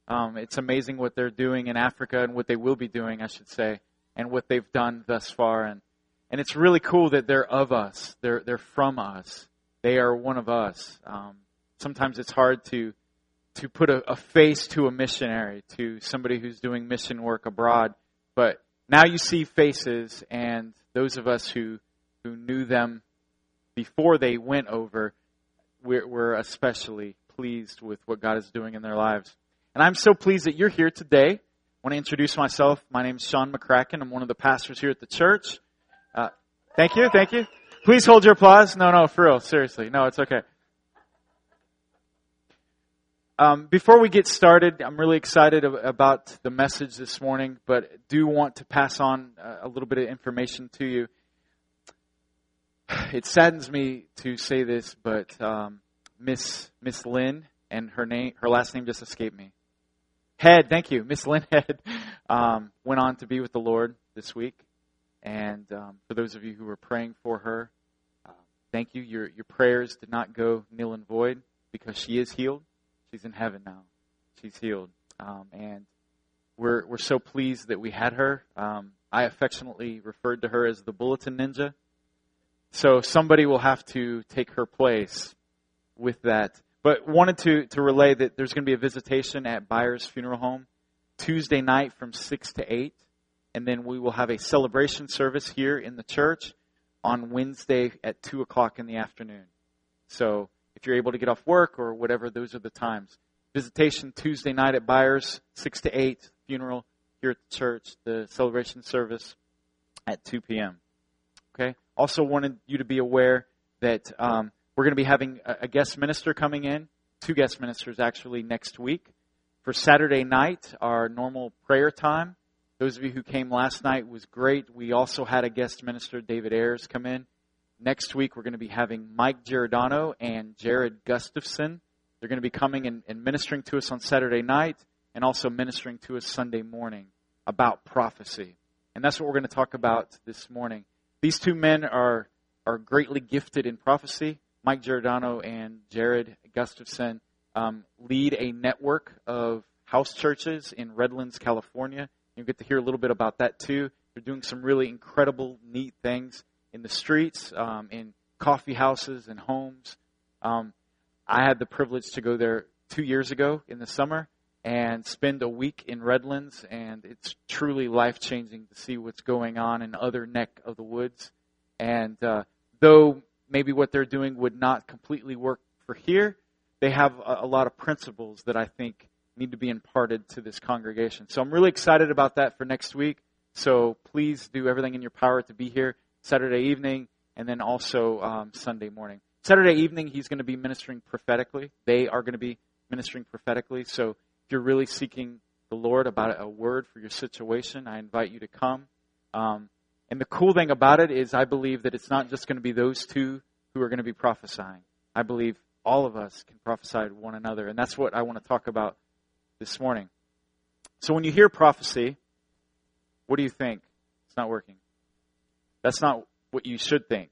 It's amazing what they're doing in Africa and what they will be doing, I should say, and what they've done thus far. And it's really cool that they're of us. They're from us. They are one of us. Sometimes it's hard to put a face to a missionary, to somebody who's doing mission work abroad. But now you see faces, and those of us who knew them before they went over, we're especially pleased with what God is doing in their lives. And I'm so pleased that you're here today. I want to introduce myself. My name is Sean McCracken. I'm one of the pastors here at the church. Thank you. Please hold your applause. No, for real, seriously. No, it's okay. Before we get started, I'm really excited about the message this morning, but do want to pass on a little bit of information to you. It saddens me to say this, but Miss Lynn, and her last name just escaped me. Head, thank you. Miss Lynn Head went on to be with the Lord this week. And for those of you who were praying for her, thank you. Your prayers did not go nil and void because she is healed. She's in heaven now. She's healed. And we're so pleased that we had her. I affectionately referred to her as the Bulletin Ninja. So somebody will have to take her place with that. But wanted to relay that there's going to be a visitation at Byers Funeral Home Tuesday night from 6 to 8. And then we will have a celebration service here in the church on Wednesday at 2 o'clock in the afternoon. So if you're able to get off work or whatever, those are the times. Visitation Tuesday night at Byers, 6 to 8. Funeral here at the church. The celebration service at 2 p.m. Okay. Also wanted you to be aware that we're going to be having a guest minister coming in. 2 guest ministers actually next week. For Saturday night, our normal prayer time. Those of you who came last night was great. We also had a guest minister, David Ayers, come in. Next week, we're going to be having Mike Giordano and Jared Gustafson. They're going to be coming and ministering to us on Saturday night and also ministering to us Sunday morning about prophecy. And that's what we're going to talk about this morning. These 2 men are greatly gifted in prophecy. Mike Giordano and Jared Gustafson lead a network of house churches in Redlands, California. You'll get to hear a little bit about that too. They're doing some really incredible, neat things in the streets, in coffee houses and homes. I had the privilege to go there 2 years ago in the summer and spend a week in Redlands, and it's truly life-changing to see what's going on in other neck of the woods. And though maybe what they're doing would not completely work for here, they have a lot of principles that I think need to be imparted to this congregation. So I'm really excited about that for next week. So please do everything in your power to be here Saturday evening and then also Sunday morning. Saturday evening, he's going to be ministering prophetically. They are going to be ministering prophetically. So if you're really seeking the Lord about a word for your situation, I invite you to come. And the cool thing about it is I believe that it's not just going to be those 2 who are going to be prophesying. I believe all of us can prophesy to one another. And that's what I want to talk about this morning. So when you hear prophecy, what do you think? It's not working. That's not what you should think.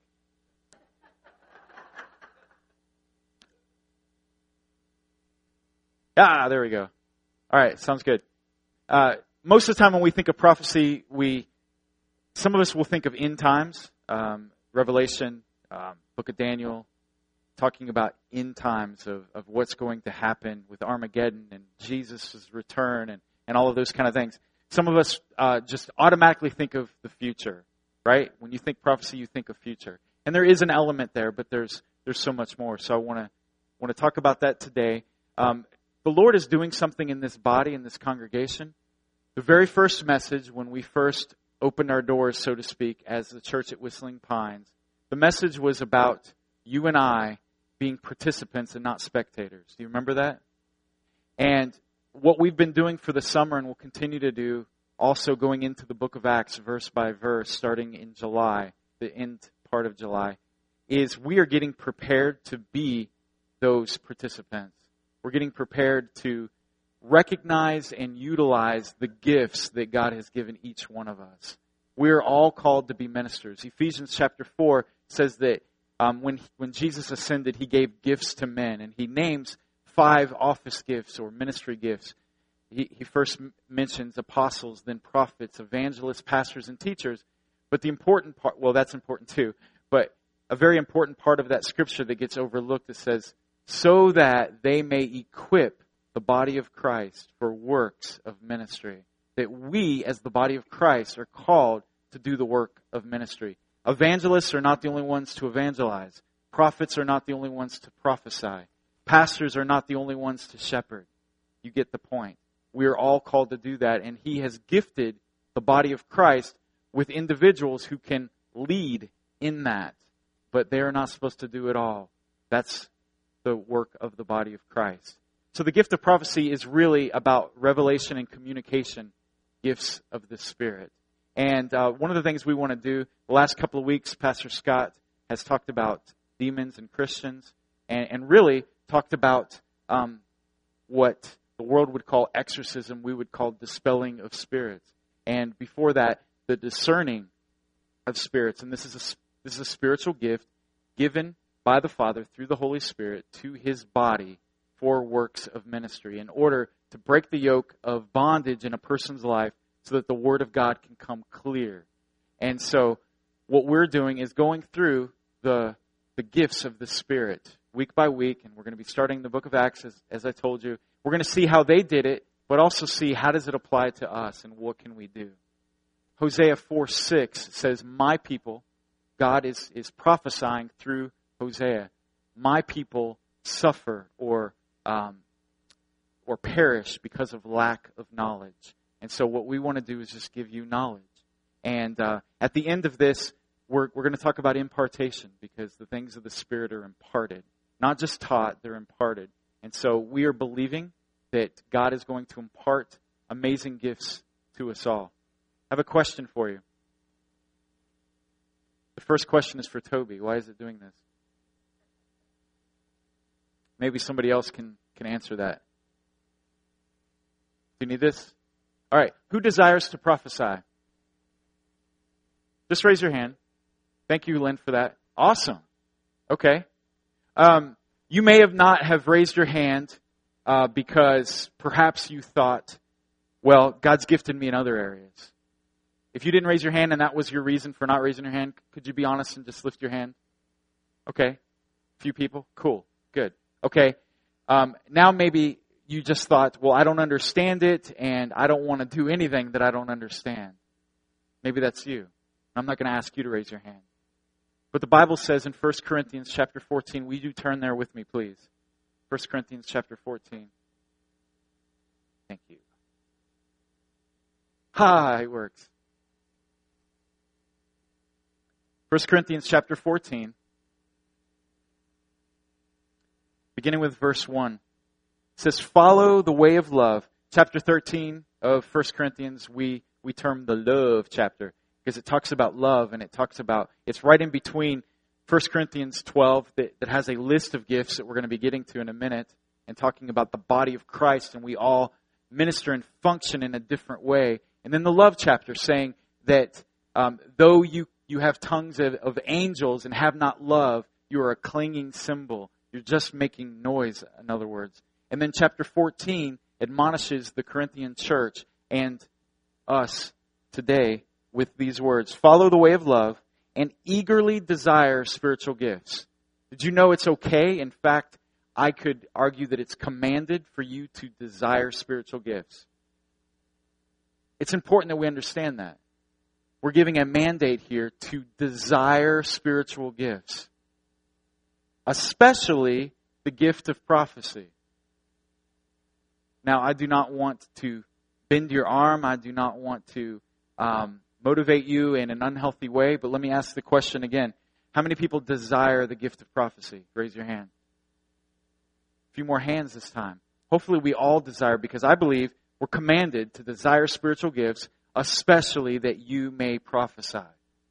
There we go. All right, sounds good. Most of the time when we think of prophecy, some of us will think of end times, Revelation, Book of Daniel, talking about end times of what's going to happen with Armageddon and Jesus' return and all of those kind of things. Some of us just automatically think of the future, right? When you think prophecy, you think of future. And there is an element there, but there's so much more. So I want to talk about that today. The Lord is doing something in this body, in this congregation. The very first message, when we first opened our doors, so to speak, as the church at Whistling Pines, the message was about you and I being participants and not spectators. Do you remember that? And what we've been doing for the summer and will continue to do, also going into the book of Acts verse by verse, starting in July, the end part of July, is we are getting prepared to be those participants. We're getting prepared to recognize and utilize the gifts that God has given each one of us. We are all called to be ministers. Ephesians chapter 4 says that when Jesus ascended, He gave gifts to men, and He names 5 office gifts or ministry gifts. he first mentions apostles, then prophets, evangelists, pastors, and teachers. But the important part, well, that's important too, but a very important part of that scripture that gets overlooked, it says, so that they may equip the body of Christ for works of ministry. That we, as the body of Christ, are called to do the work of ministry. Evangelists are not the only ones to evangelize. Prophets are not the only ones to prophesy. Pastors are not the only ones to shepherd. You get the point. We are all called to do that, and He has gifted the body of Christ with individuals who can lead in that. But they are not supposed to do it all. That's the work of the body of Christ. So the gift of prophecy is really about revelation and communication, gifts of the Spirit. And one of the things we want to do, the last couple of weeks, Pastor Scott has talked about demons and Christians, and really talked about what the world would call exorcism, we would call dispelling of spirits. And before that, the discerning of spirits. And this is a spiritual gift given by the Father through the Holy Spirit to His body for works of ministry in order to break the yoke of bondage in a person's life so that the Word of God can come clear. And so what we're doing is going through the gifts of the Spirit week by week, and we're going to be starting the book of Acts, as I told you. We're going to see how they did it, but also see how does it apply to us and what can we do. Hosea 4:6 says, my people, God is prophesying through Hosea, my people suffer or perish because of lack of knowledge. And so what we want to do is just give you knowledge. And at the end of this, we're going to talk about impartation, because the things of the Spirit are imparted. Not just taught, they're imparted. And so we are believing that God is going to impart amazing gifts to us all. I have a question for you. The first question is for Toby. Why is it doing this? Maybe somebody else can answer that. Do you need this? All right. Who desires to prophesy? Just raise your hand. Thank you, Lynn, for that. Awesome. Okay. You may not have raised your hand because perhaps you thought, well, God's gifted me in other areas. If you didn't raise your hand and that was your reason for not raising your hand, could you be honest and just lift your hand? Okay. A few people? Cool. Good. Okay. Now maybe you just thought, well, I don't understand it and I don't want to do anything that I don't understand. Maybe that's you. I'm not going to ask you to raise your hand. But the Bible says in 1 Corinthians chapter 14, will you turn there with me, please? 1 Corinthians chapter 14. Thank you. It works. 1 Corinthians chapter 14, beginning with verse 1. It says, follow the way of love. Chapter 13 of 1 Corinthians, we term the love chapter, because it talks about love, and it's right in between 1 Corinthians 12 that has a list of gifts that we're going to be getting to in a minute, and talking about the body of Christ, and we all minister and function in a different way. And then the love chapter saying that though you have tongues of angels and have not love, you are a clanging cymbal. You're just making noise, in other words. And then chapter 14 admonishes the Corinthian church and us today with these words. Follow the way of love and eagerly desire spiritual gifts. Did you know it's okay? In fact, I could argue that it's commanded for you to desire spiritual gifts. It's important that we understand that. We're giving a mandate here to desire spiritual gifts, especially the gift of prophecy. Now, I do not want to bend your arm. I do not want to motivate you in an unhealthy way, but let me ask the question again. How many people desire the gift of prophecy? Raise your hand. A few more hands this time. Hopefully we all desire, because I believe we're commanded to desire spiritual gifts, especially that you may prophesy.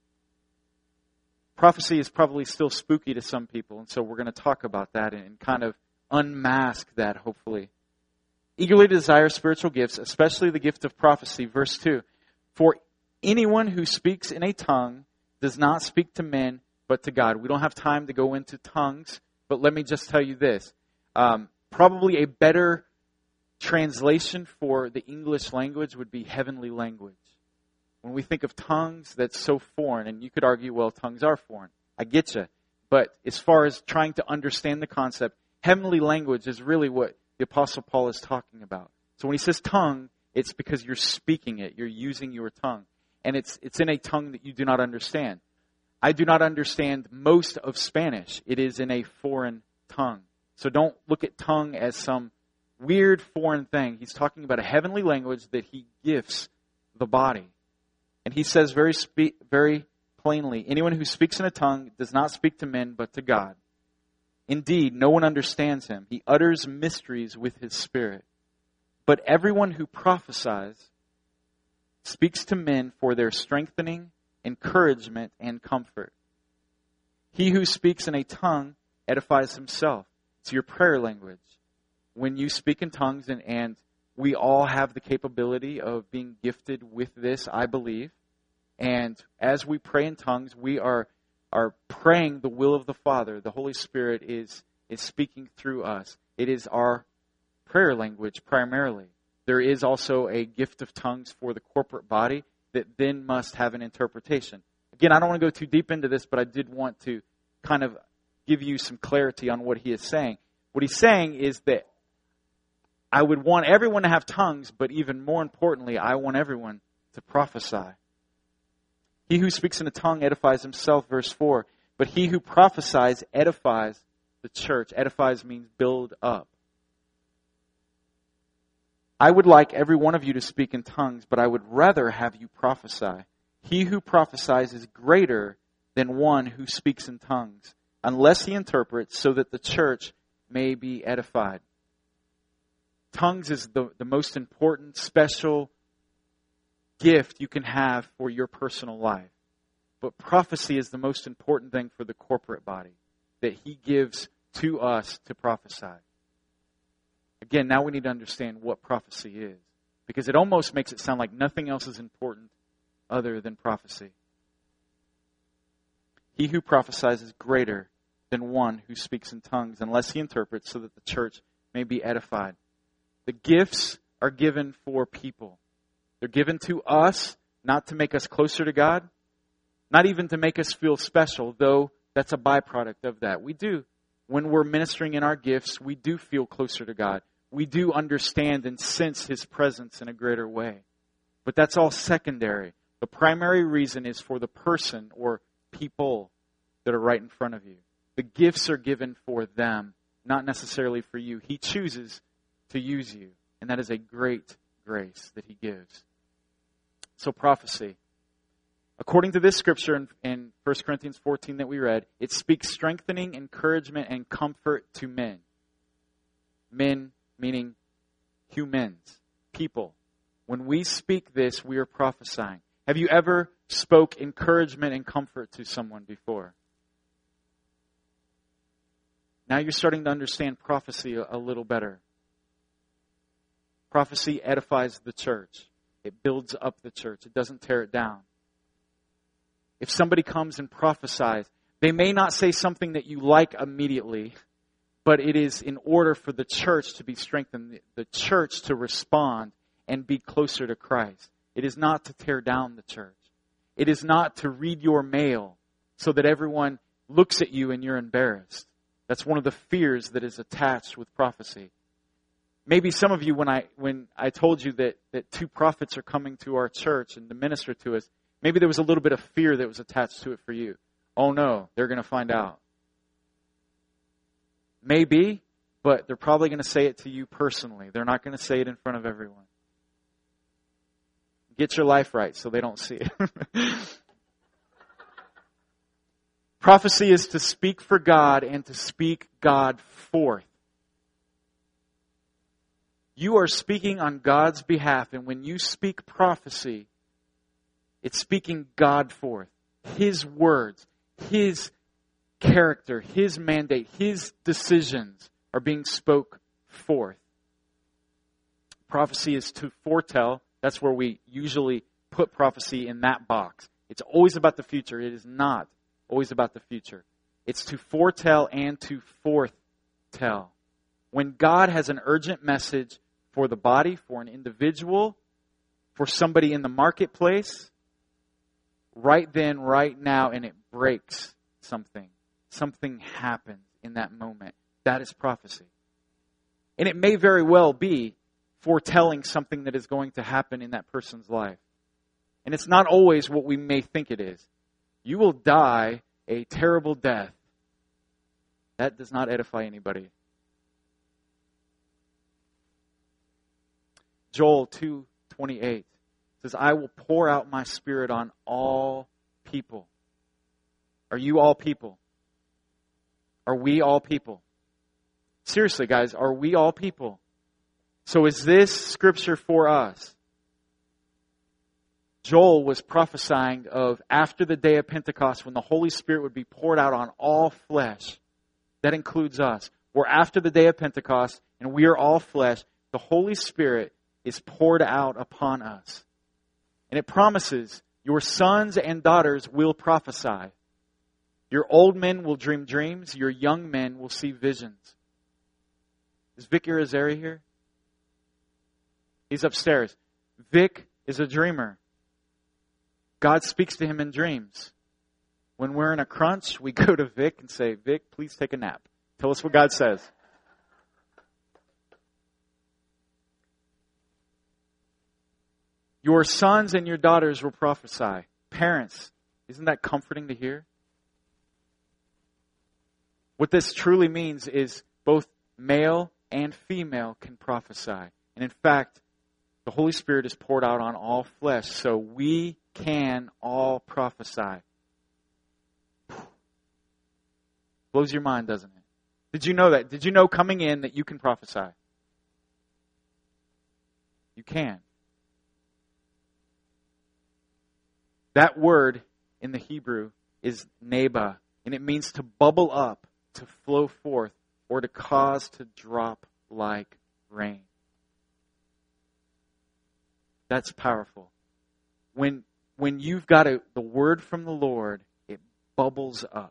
Prophecy is probably still spooky to some people, and so we're going to talk about that and kind of unmask that, hopefully. Eagerly desire spiritual gifts, especially the gift of prophecy. Verse 2, for anyone who speaks in a tongue does not speak to men, but to God. We don't have time to go into tongues, but let me just tell you this. Probably a better translation for the English language would be heavenly language. When we think of tongues, that's so foreign, and you could argue, well, tongues are foreign. I get you. But as far as trying to understand the concept, heavenly language is really what the Apostle Paul is talking about. So when he says tongue, it's because you're speaking it. You're using your tongue. And it's in a tongue that you do not understand. I do not understand most of Spanish. It is in a foreign tongue. So don't look at tongue as some weird foreign thing. He's talking about a heavenly language that he gifts the body. And he says very plainly, anyone who speaks in a tongue does not speak to men but to God. Indeed, no one understands him. He utters mysteries with his spirit. But everyone who prophesies speaks to men for their strengthening, encouragement, and comfort. He who speaks in a tongue edifies himself. It's your prayer language. When you speak in tongues, and we all have the capability of being gifted with this, I believe. And as we pray in tongues, we are praying the will of the Father. The Holy Spirit is speaking through us. It is our prayer language primarily. There is also a gift of tongues for the corporate body that then must have an interpretation. Again, I don't want to go too deep into this, but I did want to kind of give you some clarity on what he is saying. What he's saying is that I would want everyone to have tongues, but even more importantly, I want everyone to prophesy. He who speaks in a tongue edifies himself, verse 4. But he who prophesies edifies the church. Edifies means build up. I would like every one of you to speak in tongues, but I would rather have you prophesy. He who prophesies is greater than one who speaks in tongues, unless he interprets, so that the church may be edified. Tongues is the most important, special gift you can have for your personal life. But prophecy is the most important thing for the corporate body that he gives to us to prophesy. Again, now we need to understand what prophecy is, because it almost makes it sound like nothing else is important other than prophecy. He who prophesies is greater than one who speaks in tongues, unless he interprets, so that the church may be edified. The gifts are given for people. They're given to us, not to make us closer to God, not even to make us feel special, though that's a byproduct of that. We do. When we're ministering in our gifts, we do feel closer to God. We do understand and sense His presence in a greater way. But that's all secondary. The primary reason is for the person or people that are right in front of you. The gifts are given for them, not necessarily for you. He chooses to use you, and that is a great grace that He gives. So prophecy. According to this scripture in 1 Corinthians 14 that we read, it speaks strengthening, encouragement, and comfort to men. Men meaning humans, people. When we speak this, we are prophesying. Have you ever spoke encouragement and comfort to someone before? Now you're starting to understand prophecy a little better. Prophecy edifies the church. It builds up the church. It doesn't tear it down. If somebody comes and prophesies, they may not say something that you like immediately, but it is in order for the church to be strengthened, the church to respond and be closer to Christ. It is not to tear down the church. It is not to read your mail so that everyone looks at you and you're embarrassed. That's one of the fears that is attached with prophecy. Maybe some of you, when I told you that two prophets are coming to our church and to minister to us, maybe there was a little bit of fear that was attached to it for you. Oh no, they're going to find out. Maybe, but they're probably going to say it to you personally. They're not going to say it in front of everyone. Get your life right so they don't see it. Prophecy is to speak for God and to speak God forth. You are speaking on God's behalf, and when you speak prophecy, it's speaking God forth. His words, His character, His mandate, His decisions are being spoke forth. Prophecy is to foretell. That's where we usually put prophecy in that box. It's always about the future. It is not always about the future. It's to foretell and to forthtell. When God has an urgent message for the body, for an individual, for somebody in the marketplace, right then, right now, and it breaks something. Something happens in that moment. That is prophecy. And it may very well be foretelling something that is going to happen in that person's life. And it's not always what we may think it is. You will die a terrible death. That does not edify anybody. Joel 2:28 says, I will pour out my Spirit on all people. Are you all people? Are we all people? Seriously, guys, are we all people? So is this scripture for us? Joel was prophesying of after the day of Pentecost when the Holy Spirit would be poured out on all flesh. That includes us. We're after the day of Pentecost and we are all flesh. The Holy Spirit is poured out upon us. And it promises your sons and daughters will prophesy. Your old men will dream dreams. Your young men will see visions. Is Vic Irizarry here? He's upstairs. Vic is a dreamer. God speaks to him in dreams. When we're in a crunch, we go to Vic and say, Vic, please take a nap. Tell us what God says. Your sons and your daughters will prophesy. Parents, isn't that comforting to hear? What this truly means is both male and female can prophesy. And in fact, the Holy Spirit is poured out on all flesh, so we can all prophesy. Blows your mind, doesn't it? Did you know that? Did you know coming in that you can prophesy? You can. That word in the Hebrew is neba, and it means to bubble up, to flow forth, or to cause to drop like rain. That's powerful. When you've got the word from the Lord, it bubbles up.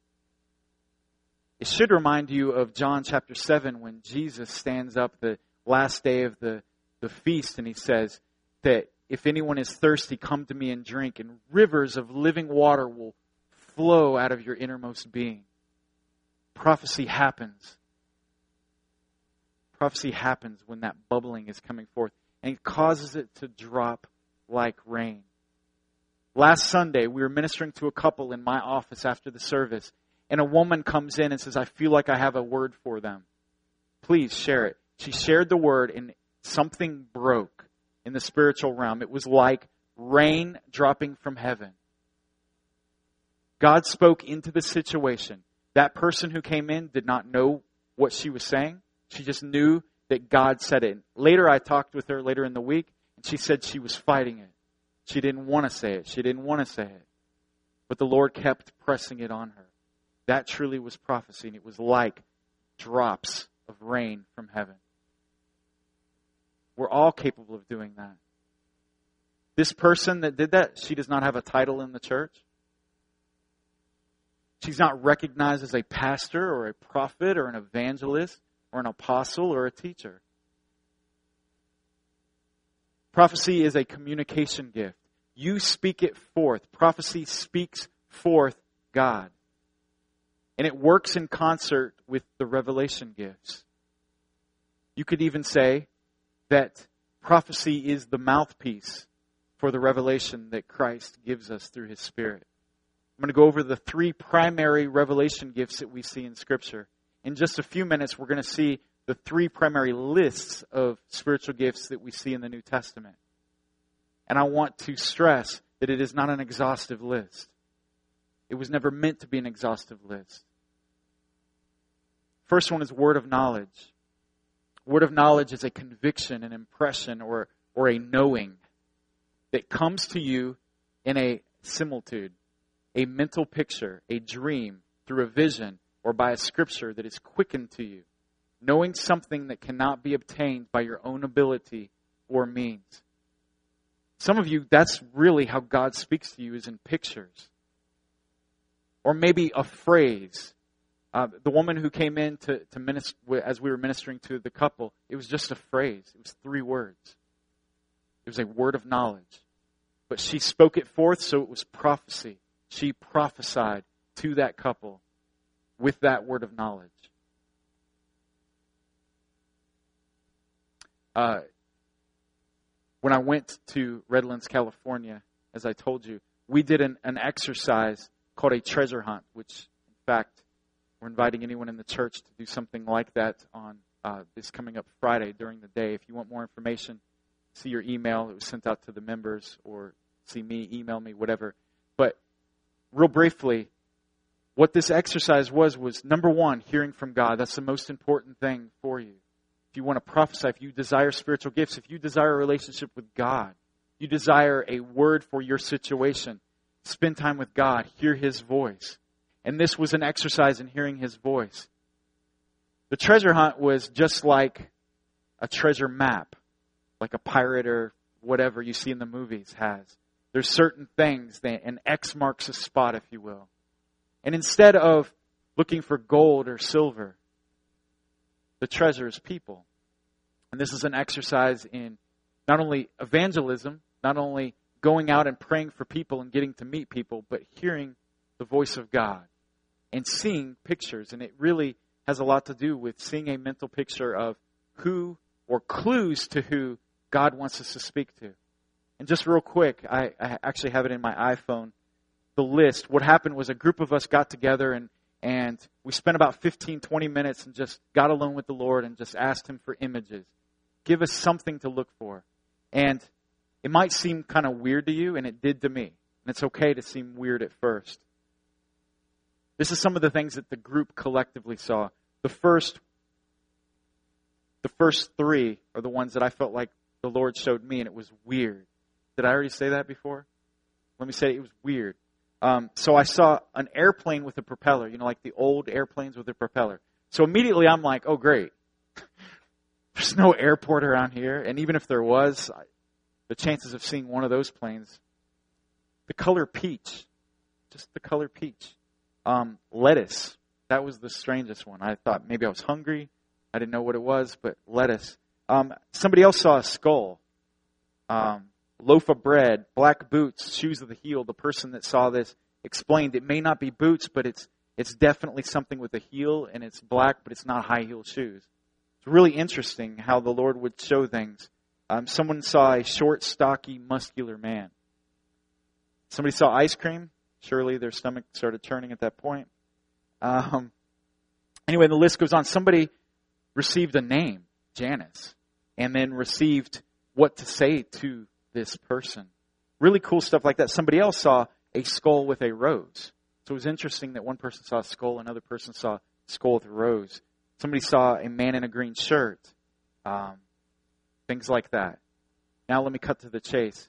It should remind you of John chapter 7 when Jesus stands up the last day of the feast and he says that if anyone is thirsty, come to me and drink, and rivers of living water will flow out of your innermost being. Prophecy happens. Prophecy happens when that bubbling is coming forth, and it causes it to drop like rain. Last Sunday, we were ministering to a couple in my office after the service, and a woman comes in and says, I feel like I have a word for them. Please share it. She shared the word, and something broke in the spiritual realm. It was like rain dropping from heaven. God spoke into the situation. That person who came in did not know what she was saying. She just knew that God said it. Later, I talked with her later in the week, and she said she was fighting it. She didn't want to say it. She didn't want to say it. But the Lord kept pressing it on her. That truly was prophecy, and it was like drops of rain from heaven. We're all capable of doing that. This person that did that, she does not have a title in the church. She's not recognized as a pastor or a prophet or an evangelist or an apostle or a teacher. Prophecy is a communication gift. You speak it forth. Prophecy speaks forth God. And it works in concert with the revelation gifts. You could even say that prophecy is the mouthpiece for the revelation that Christ gives us through His Spirit. I'm going to go over the three primary revelation gifts that we see in Scripture. In just a few minutes, we're going to see the three primary lists of spiritual gifts that we see in the New Testament. And I want to stress that it is not an exhaustive list. It was never meant to be an exhaustive list. First one is word of knowledge. Word of knowledge is a conviction, an impression, or a knowing that comes to you in a similitude, a mental picture, a dream, through a vision, or by a scripture that is quickened to you. Knowing something that cannot be obtained by your own ability or means. Some of you, that's really how God speaks to you, is in pictures. Or maybe a phrase The woman who came in to minister, as we were ministering to the couple, it was just a phrase. It was 3 words. It was a word of knowledge. But she spoke it forth, so it was prophecy. She prophesied to that couple with that word of knowledge. When I went to Redlands, California, as I told you, we did an exercise called a treasure hunt, which, in fact, we're inviting anyone in the church to do something like that on this coming up Friday during the day. If you want more information, see your email. It was sent out to the members, or see me, email me, whatever. But real briefly, what this exercise was, number one, hearing from God. That's the most important thing for you. If you want to prophesy, if you desire spiritual gifts, if you desire a relationship with God, you desire a word for your situation, spend time with God, hear His voice. And this was an exercise in hearing His voice. The treasure hunt was just like a treasure map, like a pirate or whatever you see in the movies has. There's certain things, an X marks a spot, if you will. And instead of looking for gold or silver, the treasure is people. And this is an exercise in not only evangelism, not only going out and praying for people and getting to meet people, but hearing the voice of God and seeing pictures. And it really has a lot to do with seeing a mental picture of who, or clues to who God wants us to speak to. And just real quick, I actually have it in my iPhone, the list. What happened was a group of us got together and we spent about 15, 20 minutes and just got alone with the Lord and just asked Him for images. Give us something to look for. And it might seem kind of weird to you, and it did to me. And it's okay to seem weird at first. This is some of the things that the group collectively saw. The first 3 are the ones that I felt like the Lord showed me, and it was weird. Did I already say that before? Let me say it was weird. So I saw an airplane with a propeller, like the old airplanes with a propeller. So immediately I'm like, oh great. There's no airport around here. And even if there was, the chances of seeing one of those planes, the color peach, just the color peach. Lettuce, that was the strangest one. I thought maybe I was hungry. I didn't know what it was, but lettuce. Somebody else saw a skull. Loaf of bread, black boots, shoes of the heel. The person that saw this explained it may not be boots, but it's definitely something with a heel, and it's black, but it's not high-heel shoes. It's really interesting how the Lord would show things. Someone saw a short, stocky, muscular man. Somebody saw ice cream. Surely their stomach started turning at that point. Anyway, the list goes on. Somebody received a name, Janice, and then received what to say to this person. Really cool stuff like that. Somebody else saw a skull with a rose. So it was interesting that one person saw a skull, another person saw a skull with a rose. Somebody saw a man in a green shirt. Things like that. Now let me cut to the chase.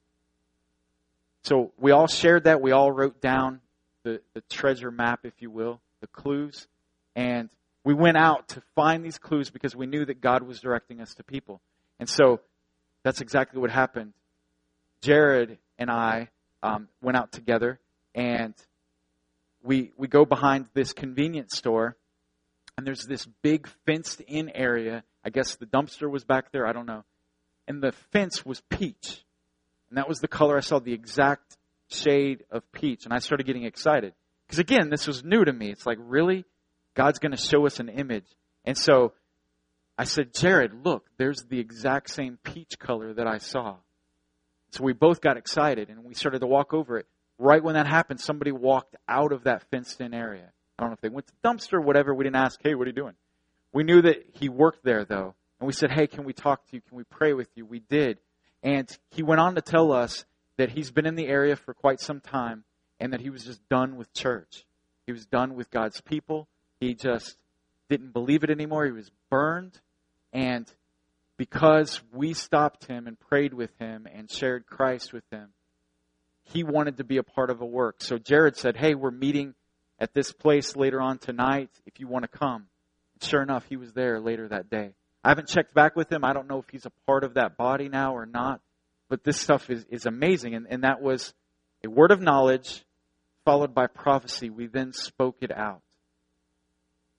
So we all shared that. We all wrote down the treasure map, if you will, the clues. And we went out to find these clues because we knew that God was directing us to people. And so that's exactly what happened. Jared and I went out together, and we go behind this convenience store, and there's this big fenced-in area. I guess the dumpster was back there. I don't know. And the fence was peach. And that was the color I saw, the exact shade of peach. And I started getting excited. Because again, this was new to me. It's like, really? God's going to show us an image. And so I said, Jared, look, there's the exact same peach color that I saw. So we both got excited and we started to walk over it. Right when that happened, somebody walked out of that fenced-in area. I don't know if they went to the dumpster or whatever. We didn't ask, hey, what are you doing? We knew that he worked there, though. And we said, hey, can we talk to you? Can we pray with you? We did. And he went on to tell us that he's been in the area for quite some time and that he was just done with church. He was done with God's people. He just didn't believe it anymore. He was burned. And because we stopped him and prayed with him and shared Christ with him, he wanted to be a part of a work. So Jared said, hey, we're meeting at this place later on tonight if you want to come. And sure enough, he was there later that day. I haven't checked back with him. I don't know if he's a part of that body now or not. But this stuff is amazing. And that was a word of knowledge followed by prophecy. We then spoke it out.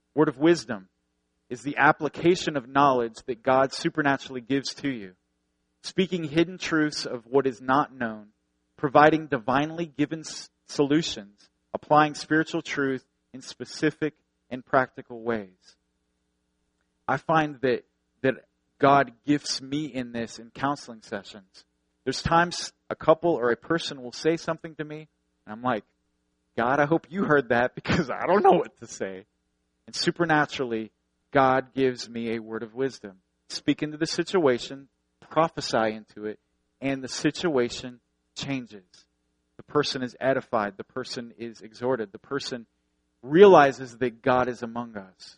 Word of wisdom is the application of knowledge that God supernaturally gives to you. Speaking hidden truths of what is not known, providing divinely given solutions, applying spiritual truth in specific and practical ways. I find that God gifts me in this in counseling sessions. There's times a couple or a person will say something to me, and I'm like, God, I hope you heard that because I don't know what to say. And supernaturally, God gives me a word of wisdom. Speak into the situation, prophesy into it, and the situation changes. The person is edified. The person is exhorted. The person realizes that God is among us.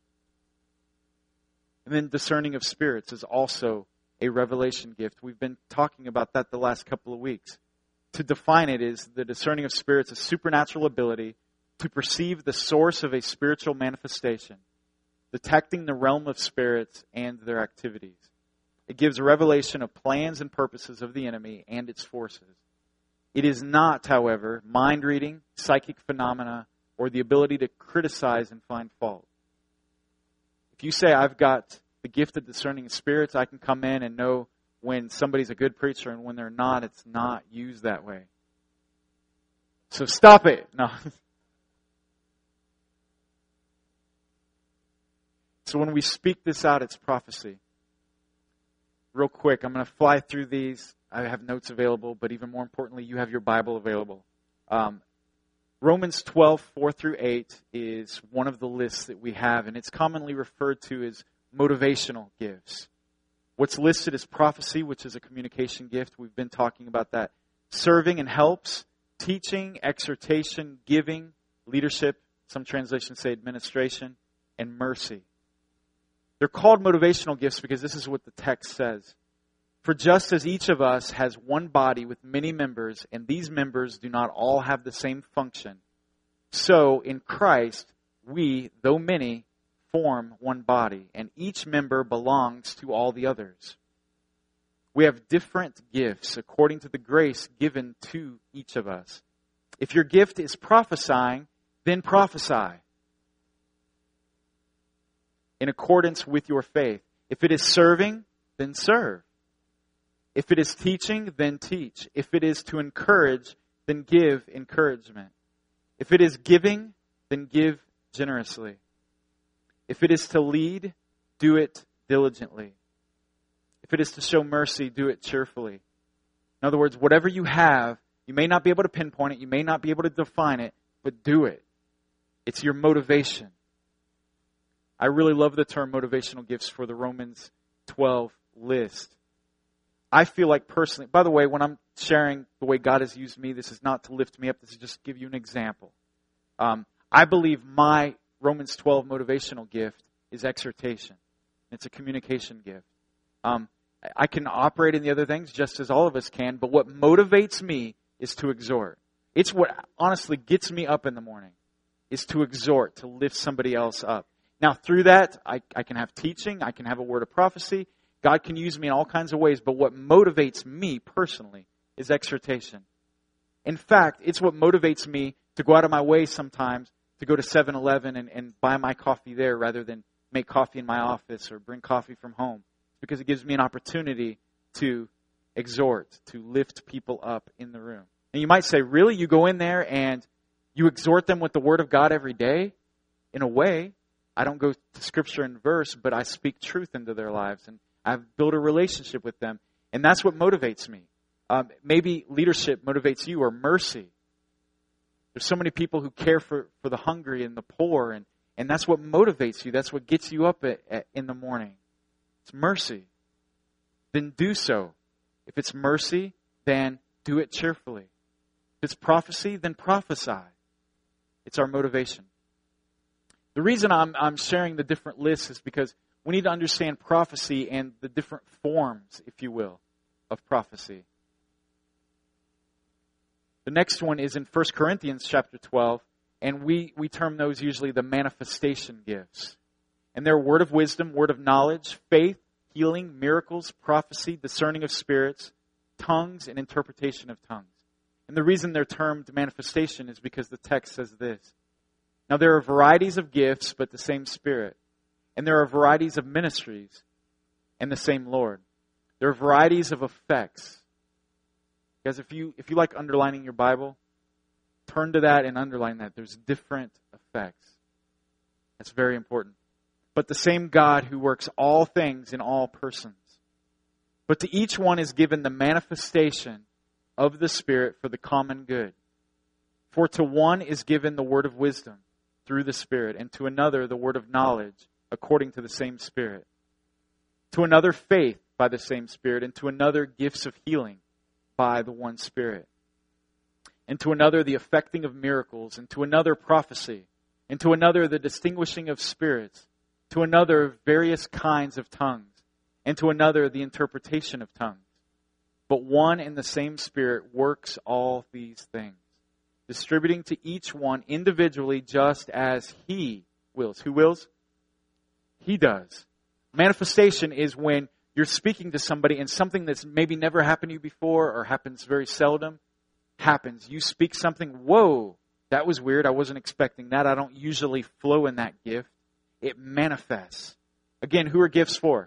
And then discerning of spirits is also a revelation gift. We've been talking about that the last couple of weeks. To define it is the discerning of spirits, a supernatural ability to perceive the source of a spiritual manifestation, detecting the realm of spirits and their activities. It gives a revelation of plans and purposes of the enemy and its forces. It is not, however, mind reading, psychic phenomena, or the ability to criticize and find fault. If you say, I've got the gift of discerning of spirits, I can come in and know when somebody's a good preacher and when they're not. It's not used that way. So stop it. No. So when we speak this out, it's prophecy. Real quick, I'm going to fly through these. I have notes available, but even more importantly, you have your Bible available. Romans 12, 4 through 8 is one of the lists that we have, and it's commonly referred to as motivational gifts. What's listed is prophecy, which is a communication gift. We've been talking about that. Serving and helps, teaching, exhortation, giving, leadership, some translations say administration, and mercy. They're called motivational gifts because this is what the text says. For just as each of us has one body with many members, and these members do not all have the same function, so in Christ we, though many, form one body, and each member belongs to all the others. We have different gifts according to the grace given to each of us. If your gift is prophesying, then prophesy in accordance with your faith. If it is serving, then serve. If it is teaching, then teach. If it is to encourage, then give encouragement. If it is giving, then give generously. If it is to lead, do it diligently. If it is to show mercy, do it cheerfully. In other words, whatever you have, you may not be able to pinpoint it, you may not be able to define it, but do it. It's your motivation. I really love the term motivational gifts for the Romans 12 list. I feel like personally, by the way, when I'm sharing the way God has used me, this is not to lift me up, this is just to give you an example. I believe my Romans 12 motivational gift is exhortation. It's a communication gift. I can operate in the other things just as all of us can, but what motivates me is to exhort. It's what honestly gets me up in the morning, is to exhort, to lift somebody else up. Now through that, I can have teaching, I can have a word of prophecy, God can use me in all kinds of ways, but what motivates me personally is exhortation. In fact, it's what motivates me to go out of my way sometimes to go to 7-Eleven and buy my coffee there rather than make coffee in my office or bring coffee from home. It's because it gives me an opportunity to exhort, to lift people up in the room. And you might say, really? You go in there and you exhort them with the Word of God every day? In a way, I don't go to Scripture and verse, but I speak truth into their lives. And I've built a relationship with them. And that's what motivates me. Maybe leadership motivates you, or mercy. There's so many people who care for the hungry and the poor. And that's what motivates you. That's what gets you up in the morning. It's mercy. Then do so. If it's mercy, then do it cheerfully. If it's prophecy, then prophesy. It's our motivation. The reason I'm sharing the different lists is because we need to understand prophecy and the different forms, if you will, of prophecy. The next one is in 1 Corinthians chapter 12, and we term those usually the manifestation gifts. And they're word of wisdom, word of knowledge, faith, healing, miracles, prophecy, discerning of spirits, tongues, and interpretation of tongues. And the reason they're termed manifestation is because the text says this. Now there are varieties of gifts, but the same Spirit. And there are varieties of ministries, and the same Lord. There are varieties of effects. Guys, if you like underlining your Bible, turn to that and underline that. There's different effects. That's very important. But the same God who works all things in all persons. But to each one is given the manifestation of the Spirit for the common good. For to one is given the word of wisdom through the Spirit, and to another the word of knowledge according to the same Spirit. To another faith by the same Spirit, and to another gifts of healing by the one Spirit. And to another the effecting of miracles, and to another prophecy, and to another the distinguishing of spirits, to another various kinds of tongues, and to another the interpretation of tongues. But one and the same Spirit works all these things, distributing to each one individually just as He wills. Who wills? He does. Manifestation is when you're speaking to somebody and something that's maybe never happened to you before or happens very seldom happens. You speak something, whoa, that was weird. I wasn't expecting that. I don't usually flow in that gift. It manifests. Again, who are gifts for?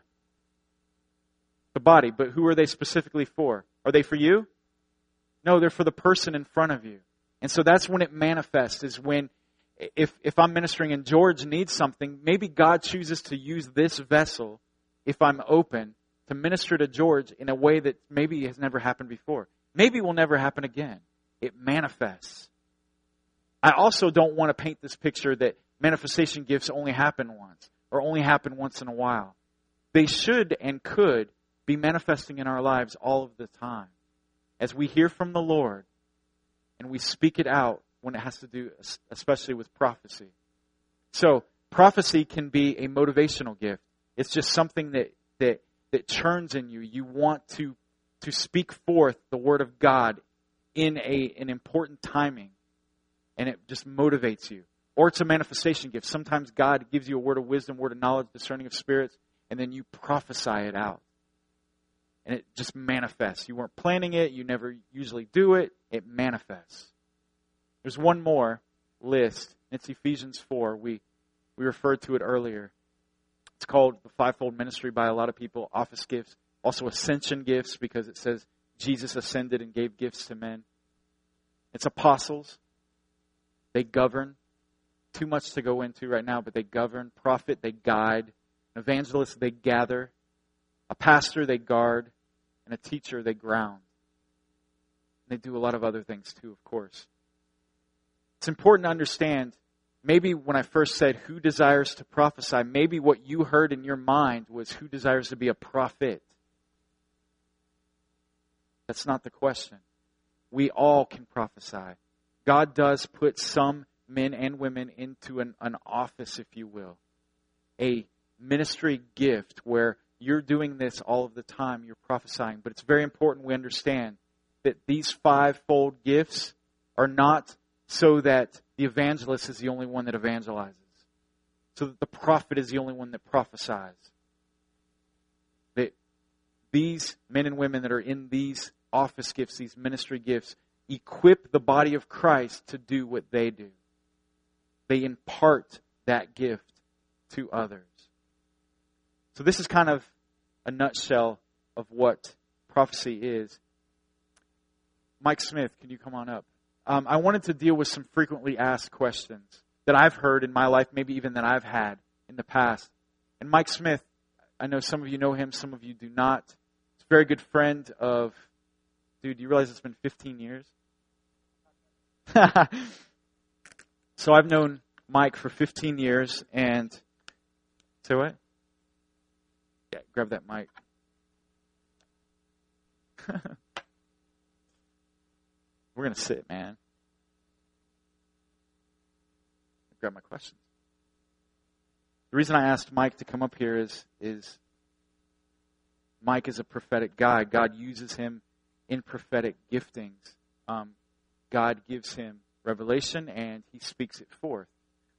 The body. But who are they specifically for? Are they for you? No, they're for the person in front of you. And so that's when it manifests, is when, if I'm ministering and George needs something, maybe God chooses to use this vessel, if I'm open, to minister to George in a way that maybe has never happened before. Maybe will never happen again. It manifests. I also don't want to paint this picture that manifestation gifts only happen once, or only happen once in a while. They should and could be manifesting in our lives all of the time. As we hear from the Lord, and we speak it out when it has to do, especially with prophecy. So, prophecy can be a motivational gift. It's just something that churns in you. You want to speak forth the Word of God in an important timing. And it just motivates you. Or it's a manifestation gift. Sometimes God gives you a word of wisdom, word of knowledge, discerning of spirits, and then you prophesy it out. And it just manifests. You weren't planning it. You never usually do it. It manifests. There's one more list. It's Ephesians 4. We referred to it earlier. It's called the fivefold ministry by a lot of people. Office gifts. Also ascension gifts, because it says Jesus ascended and gave gifts to men. It's apostles. They govern. Too much to go into right now, but they govern. Prophet, they guide. An evangelist, they gather. A pastor, they guard. And a teacher, they ground. And they do a lot of other things too, of course. It's important to understand, maybe when I first said, who desires to prophesy, maybe what you heard in your mind was, who desires to be a prophet? That's not the question. We all can prophesy. God does put some men and women into an office, if you will. A ministry gift where you're doing this all of the time. You're prophesying. But it's very important we understand that these fivefold gifts are not so that the evangelist is the only one that evangelizes. So that the prophet is the only one that prophesies. That these men and women that are in these office gifts, these ministry gifts, equip the body of Christ to do what they do. They impart that gift to others. So this is kind of a nutshell of what prophecy is. Mike Smith, can you come on up? I wanted to deal with some frequently asked questions that I've heard in my life, maybe even that I've had in the past. And Mike Smith, I know some of you know him, some of you do not. He's a very good friend of... Dude, do you realize it's been 15 years? So I've known Mike for 15 years, and... Say what? Yeah, grab that mic. We're going to sit, man. Grab my questions. The reason I asked Mike to come up here is Mike is a prophetic guy. God uses him in prophetic giftings. God gives him revelation and he speaks it forth.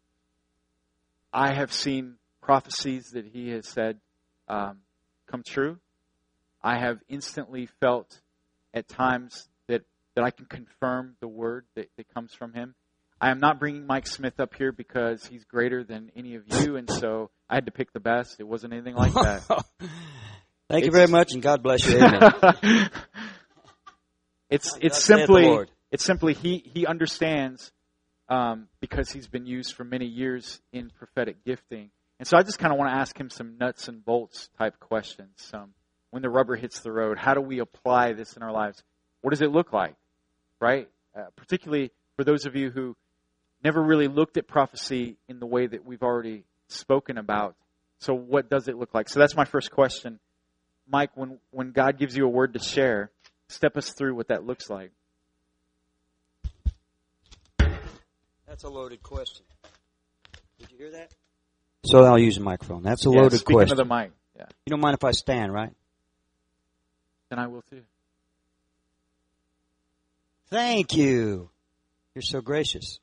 I have seen prophecies that he has said come true. I have instantly felt at times that I can confirm the word that comes from him. I am not bringing Mike Smith up here because he's greater than any of you, and so I had to pick the best. It wasn't anything like that. Thank you very much, and God bless you. Amen. It's simply he understands because he's been used for many years in prophetic gifting. And so I just kind of want to ask him some nuts and bolts type questions. When the rubber hits the road, how do we apply this in our lives? What does it look like, right? Particularly for those of you who never really looked at prophecy in the way that we've already spoken about. So what does it look like? So that's my first question. Mike, when God gives you a word to share, step us through what that looks like. That's a loaded question. Did you hear that? So I'll use a microphone. That's a loaded question. Speaking of the mic. Yeah. You don't mind if I stand, right? Then I will too. Thank you. You're so gracious.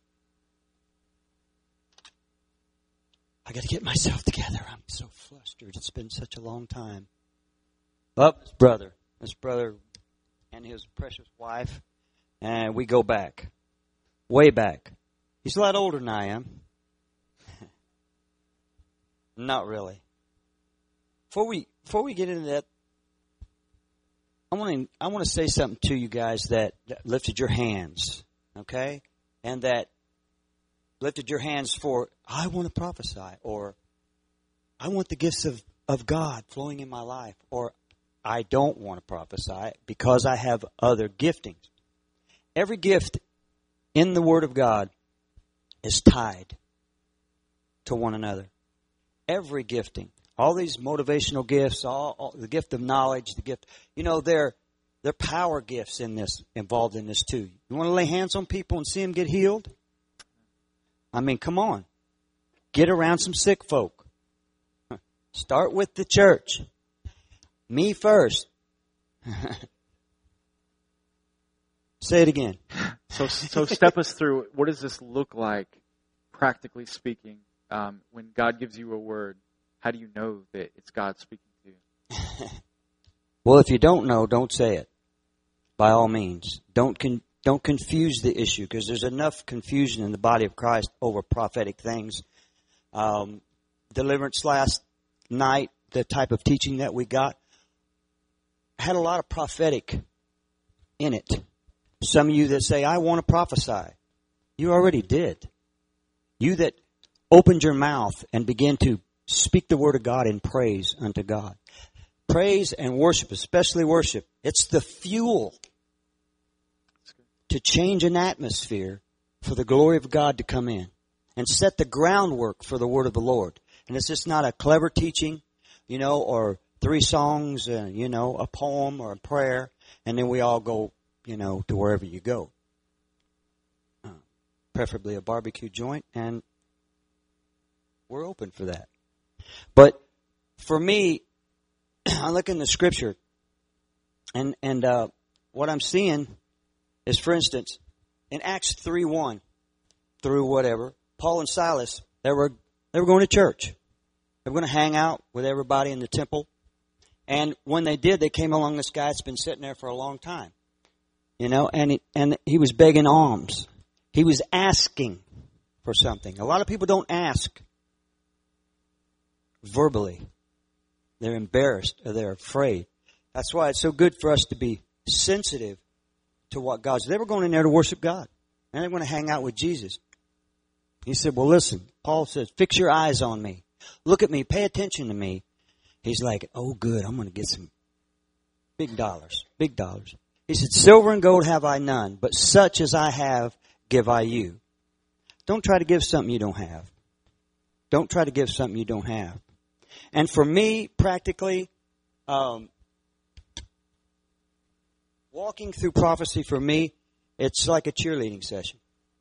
I got to get myself together. I'm so flustered. It's been such a long time. Love this brother and his precious wife, and we go back, way back. He's a lot older than I am. Not really. Before we get into that, I want to say something to you guys that lifted your hands, okay? And that lifted your hands for, I want to prophesy, or I want the gifts of God flowing in my life, or I don't want to prophesy because I have other giftings. Every gift in the Word of God is tied to one another. Every gifting. All these motivational gifts, all the gift of knowledge, the gift, they're power gifts involved in this too. You want to lay hands on people and see them get healed? I mean, come on. Get around some sick folk. Start with the church. Me first. Say it again. So step us through, what does this look like, practically speaking, when God gives you a word? How do you know that it's God speaking to you? Well, if you don't know, don't say it. By all means. Don't confuse the issue, because there's enough confusion in the body of Christ over prophetic things. Deliverance last night, the type of teaching that we got, had a lot of prophetic in it. Some of you that say, I want to prophesy. You already did. You that opened your mouth and began to speak the word of God in praise unto God. Praise and worship, especially worship, it's the fuel to change an atmosphere for the glory of God to come in and set the groundwork for the word of the Lord. And it's just not a clever teaching, or 3 songs, a poem or a prayer, and then we all go, to wherever you go. Preferably a barbecue joint, and we're open for that. But for me, I look in the Scripture, and what I'm seeing is, for instance, in Acts 3:1 through whatever, Paul and Silas, they were going to church. They were going to hang out with everybody in the temple. And when they did, they came along this guy that's been sitting there for a long time. And he was begging alms. He was asking for something. A lot of people don't ask verbally. They're embarrassed or they're afraid. That's why it's so good for us to be sensitive to what God's. They were going in there to worship God. And they were going to hang out with Jesus. He said, well, listen, Paul says, fix your eyes on me. Look at me. Pay attention to me. He's like, oh, good. I'm going to get some big dollars. Big dollars. He said, silver and gold have I none, but such as I have give I you. Don't try to give something you don't have. Don't try to give something you don't have. And for me, practically, walking through prophecy for me, it's like a cheerleading session.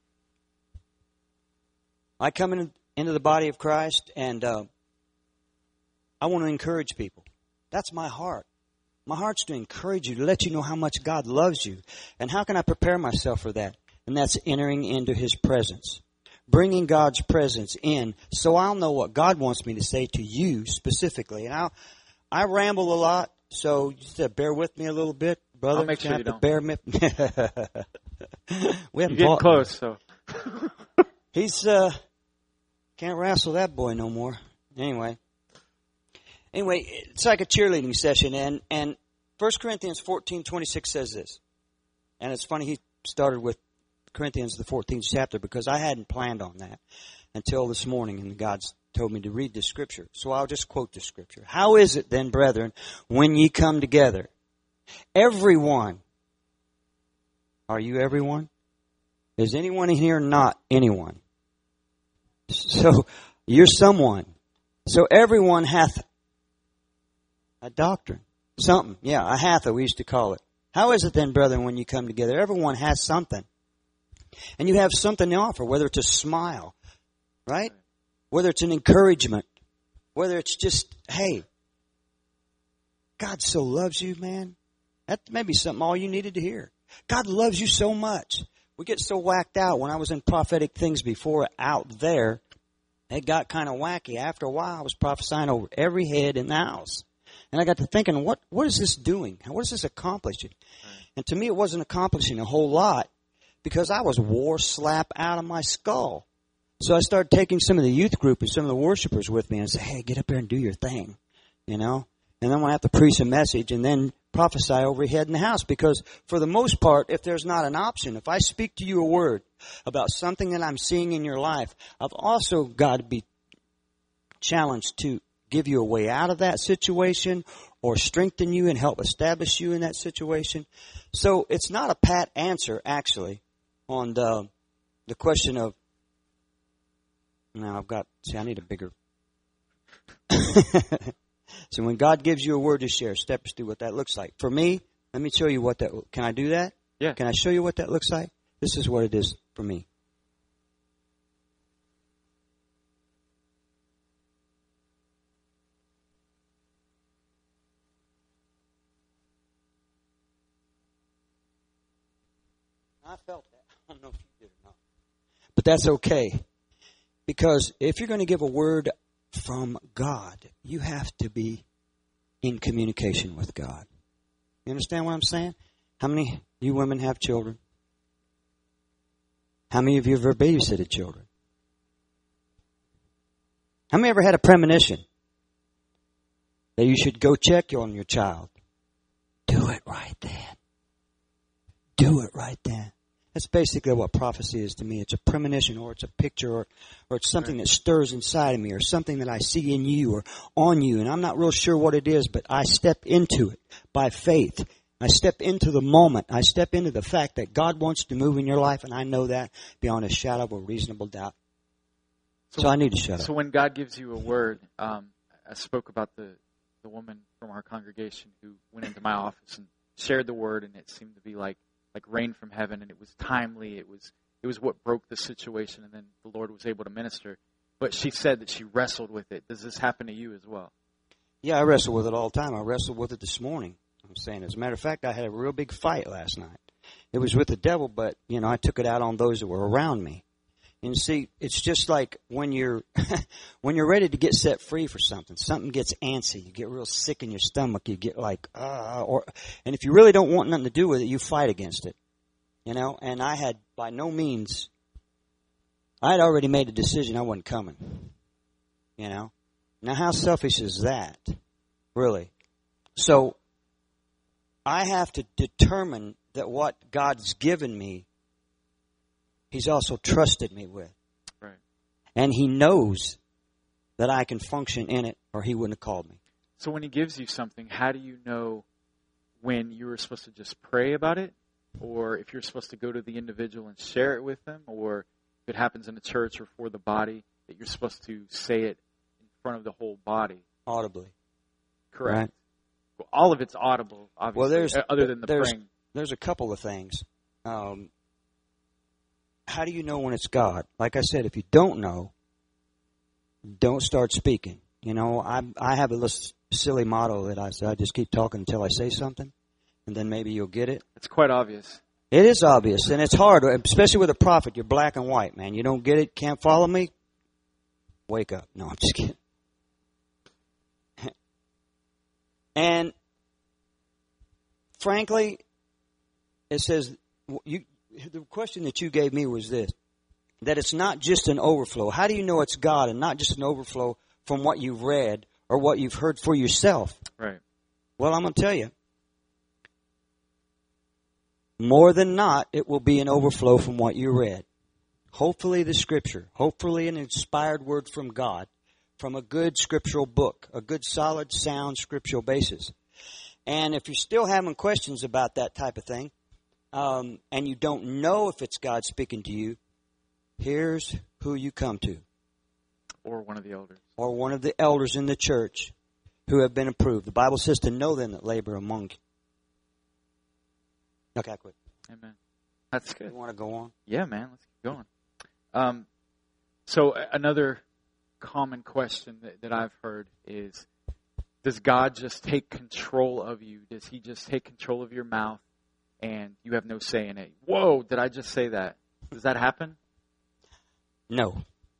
I come into the body of Christ, and I want to encourage people. That's my heart. My heart's to encourage you, to let you know how much God loves you. And how can I prepare myself for that? And that's entering into His presence. Bringing God's presence in so I'll know what God wants me to say to you specifically. And I ramble a lot, so just bear with me a little bit. Brother, I'll make sure you don't. Bear me. We haven't You're getting close, so. He's can't wrestle that boy no more. Anyway, it's like a cheerleading session, and 1 Corinthians 14:26 says this. And it's funny he started with Corinthians, the 14th chapter, because I hadn't planned on that until this morning, and God's told me to read this scripture. So I'll just quote this scripture. How is it then, brethren, when ye come together? Everyone. Are you everyone? Is anyone in here not anyone? So you're someone. So everyone hath a doctrine. Something. Yeah, a hatha we used to call it. How is it then, brethren, when you come together? Everyone has something. And you have something to offer, whether it's a smile, right? Whether it's an encouragement. Whether it's just, hey, God so loves you, man. That may be something all you needed to hear. God loves you so much. We get so whacked out. When I was in prophetic things before out there, it got kind of wacky. After a while, I was prophesying over every head in the house. And I got to thinking, what is this doing? What is this accomplishing? And to me, it wasn't accomplishing a whole lot because I was war slap out of my skull. So I started taking some of the youth group and some of the worshipers with me and say, hey, get up there and do your thing, you know. And then I have to preach a message and then prophesy overhead in the house. Because for the most part, if there's not an option, if I speak to you a word about something that I'm seeing in your life, I've also got to be challenged to give you a way out of that situation or strengthen you and help establish you in that situation. So it's not a pat answer, actually, on the question of, now I need a bigger. So when God gives you a word to share, step us through what that looks like. For me, let me show you what that, can I do that? Yeah. Can I show you what that looks like? This is what it is for me. I felt that. I don't know if you did or not. But that's okay. Because if you're going to give a word from God, you have to be in communication with God. You understand what I'm saying? How many of you women have children? How many of you have ever babysitted children? How many ever had a premonition that you should go check on your child? Do it right then. Do it right then. That's basically what prophecy is to me. It's a premonition, or it's a picture, or it's something that stirs inside of me, or something that I see in you or on you. And I'm not real sure what it is, but I step into it by faith. I step into the moment. I step into the fact that God wants to move in your life, and I know that beyond a shadow of a reasonable doubt. So I need to shut up. So when God gives you a word, I spoke about the woman from our congregation who went into my office and shared the word, and it seemed to be like rain from heaven, and it was timely. It was what broke the situation, and then the Lord was able to minister. But she said that she wrestled with it. Does this happen to you as well? Yeah, I wrestle with it all the time. I wrestled with it this morning. I'm saying, as a matter of fact, I had a real big fight last night. It was with the devil, but I took it out on those that were around me. And see, it's just like when you're when you're ready to get set free for something gets antsy. You get real sick in your stomach. You get like, and if you really don't want nothing to do with it, you fight against it. And I had by no means, I had already made a decision I wasn't coming. Now how selfish is that? Really? So I have to determine that what God's given me, He's also trusted me with. Right. And He knows that I can function in it, or He wouldn't have called me. So when He gives you something, how do you know when you were supposed to just pray about it, or if you're supposed to go to the individual and share it with them, or if it happens in a church or for the body, that you're supposed to say it in front of the whole body? Audibly. Correct. Right. Well, all of it's audible, obviously, other than the praying. There's a couple of things. How do you know when it's God? Like I said, if you don't know, don't start speaking. I have a little silly motto that I say, I just keep talking until I say something, and then maybe you'll get it. It's quite obvious. It is obvious, and it's hard, especially with a prophet. You're black and white, man. You don't get it, can't follow me? Wake up. No, I'm just kidding. And frankly, it says, the question that you gave me was this. that it's not just an overflow. How do you know it's God and not just an overflow from what you've read or what you've heard for yourself? Right. Well, I'm going to tell you. More than not, it will be an overflow from what you read. Hopefully the Scripture. Hopefully an inspired word from God. From a good scriptural book. A good, solid, sound scriptural basis. And if you're still having questions about that type of thing, and you don't know if it's God speaking to you, here's who you come to. Or one of the elders. Or one of the elders in the church who have been approved. The Bible says to know them that labor among you. Okay, I quit. Amen. That's good. You want to go on? Yeah, man. Let's keep going. So another common question that I've heard is, does God just take control of you? Does He just take control of your mouth and you have no say in it? Whoa, did I just say that? Does that happen? No.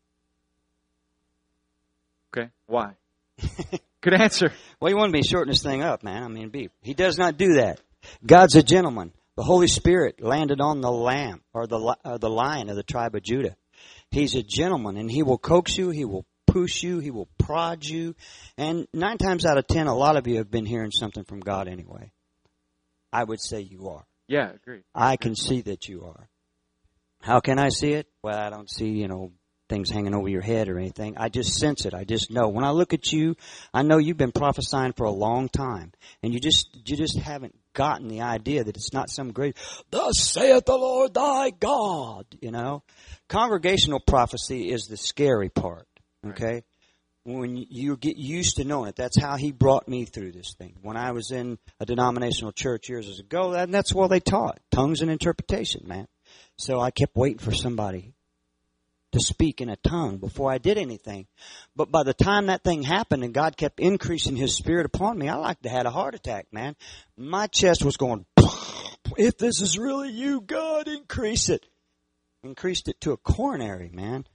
Okay, why? Good answer. Well, you want to be shorting this thing up, man. I mean, He does not do that. God's a gentleman. The Holy Spirit landed on the lamb, or the lion of the tribe of Judah. He's a gentleman, and He will coax you, He will push you, He will prod you. And 9 times out of 10, a lot of you have been hearing something from God anyway. I would say you are. Yeah, agreed. I can see that you are. How can I see it? Well, I don't see, things hanging over your head or anything. I just sense it. I just know. When I look at you, I know you've been prophesying for a long time. And you just haven't gotten the idea that it's not some great, thus saith the Lord thy God, Congregational prophecy is the scary part, okay? Right. When you get used to knowing it, that's how He brought me through this thing. When I was in a denominational church years ago, that's what they taught, tongues and interpretation, man. So I kept waiting for somebody to speak in a tongue before I did anything. But by the time that thing happened and God kept increasing His Spirit upon me, I like to had a heart attack, man. My chest was going, if this is really you, God, increase it. Increased it to a coronary, man.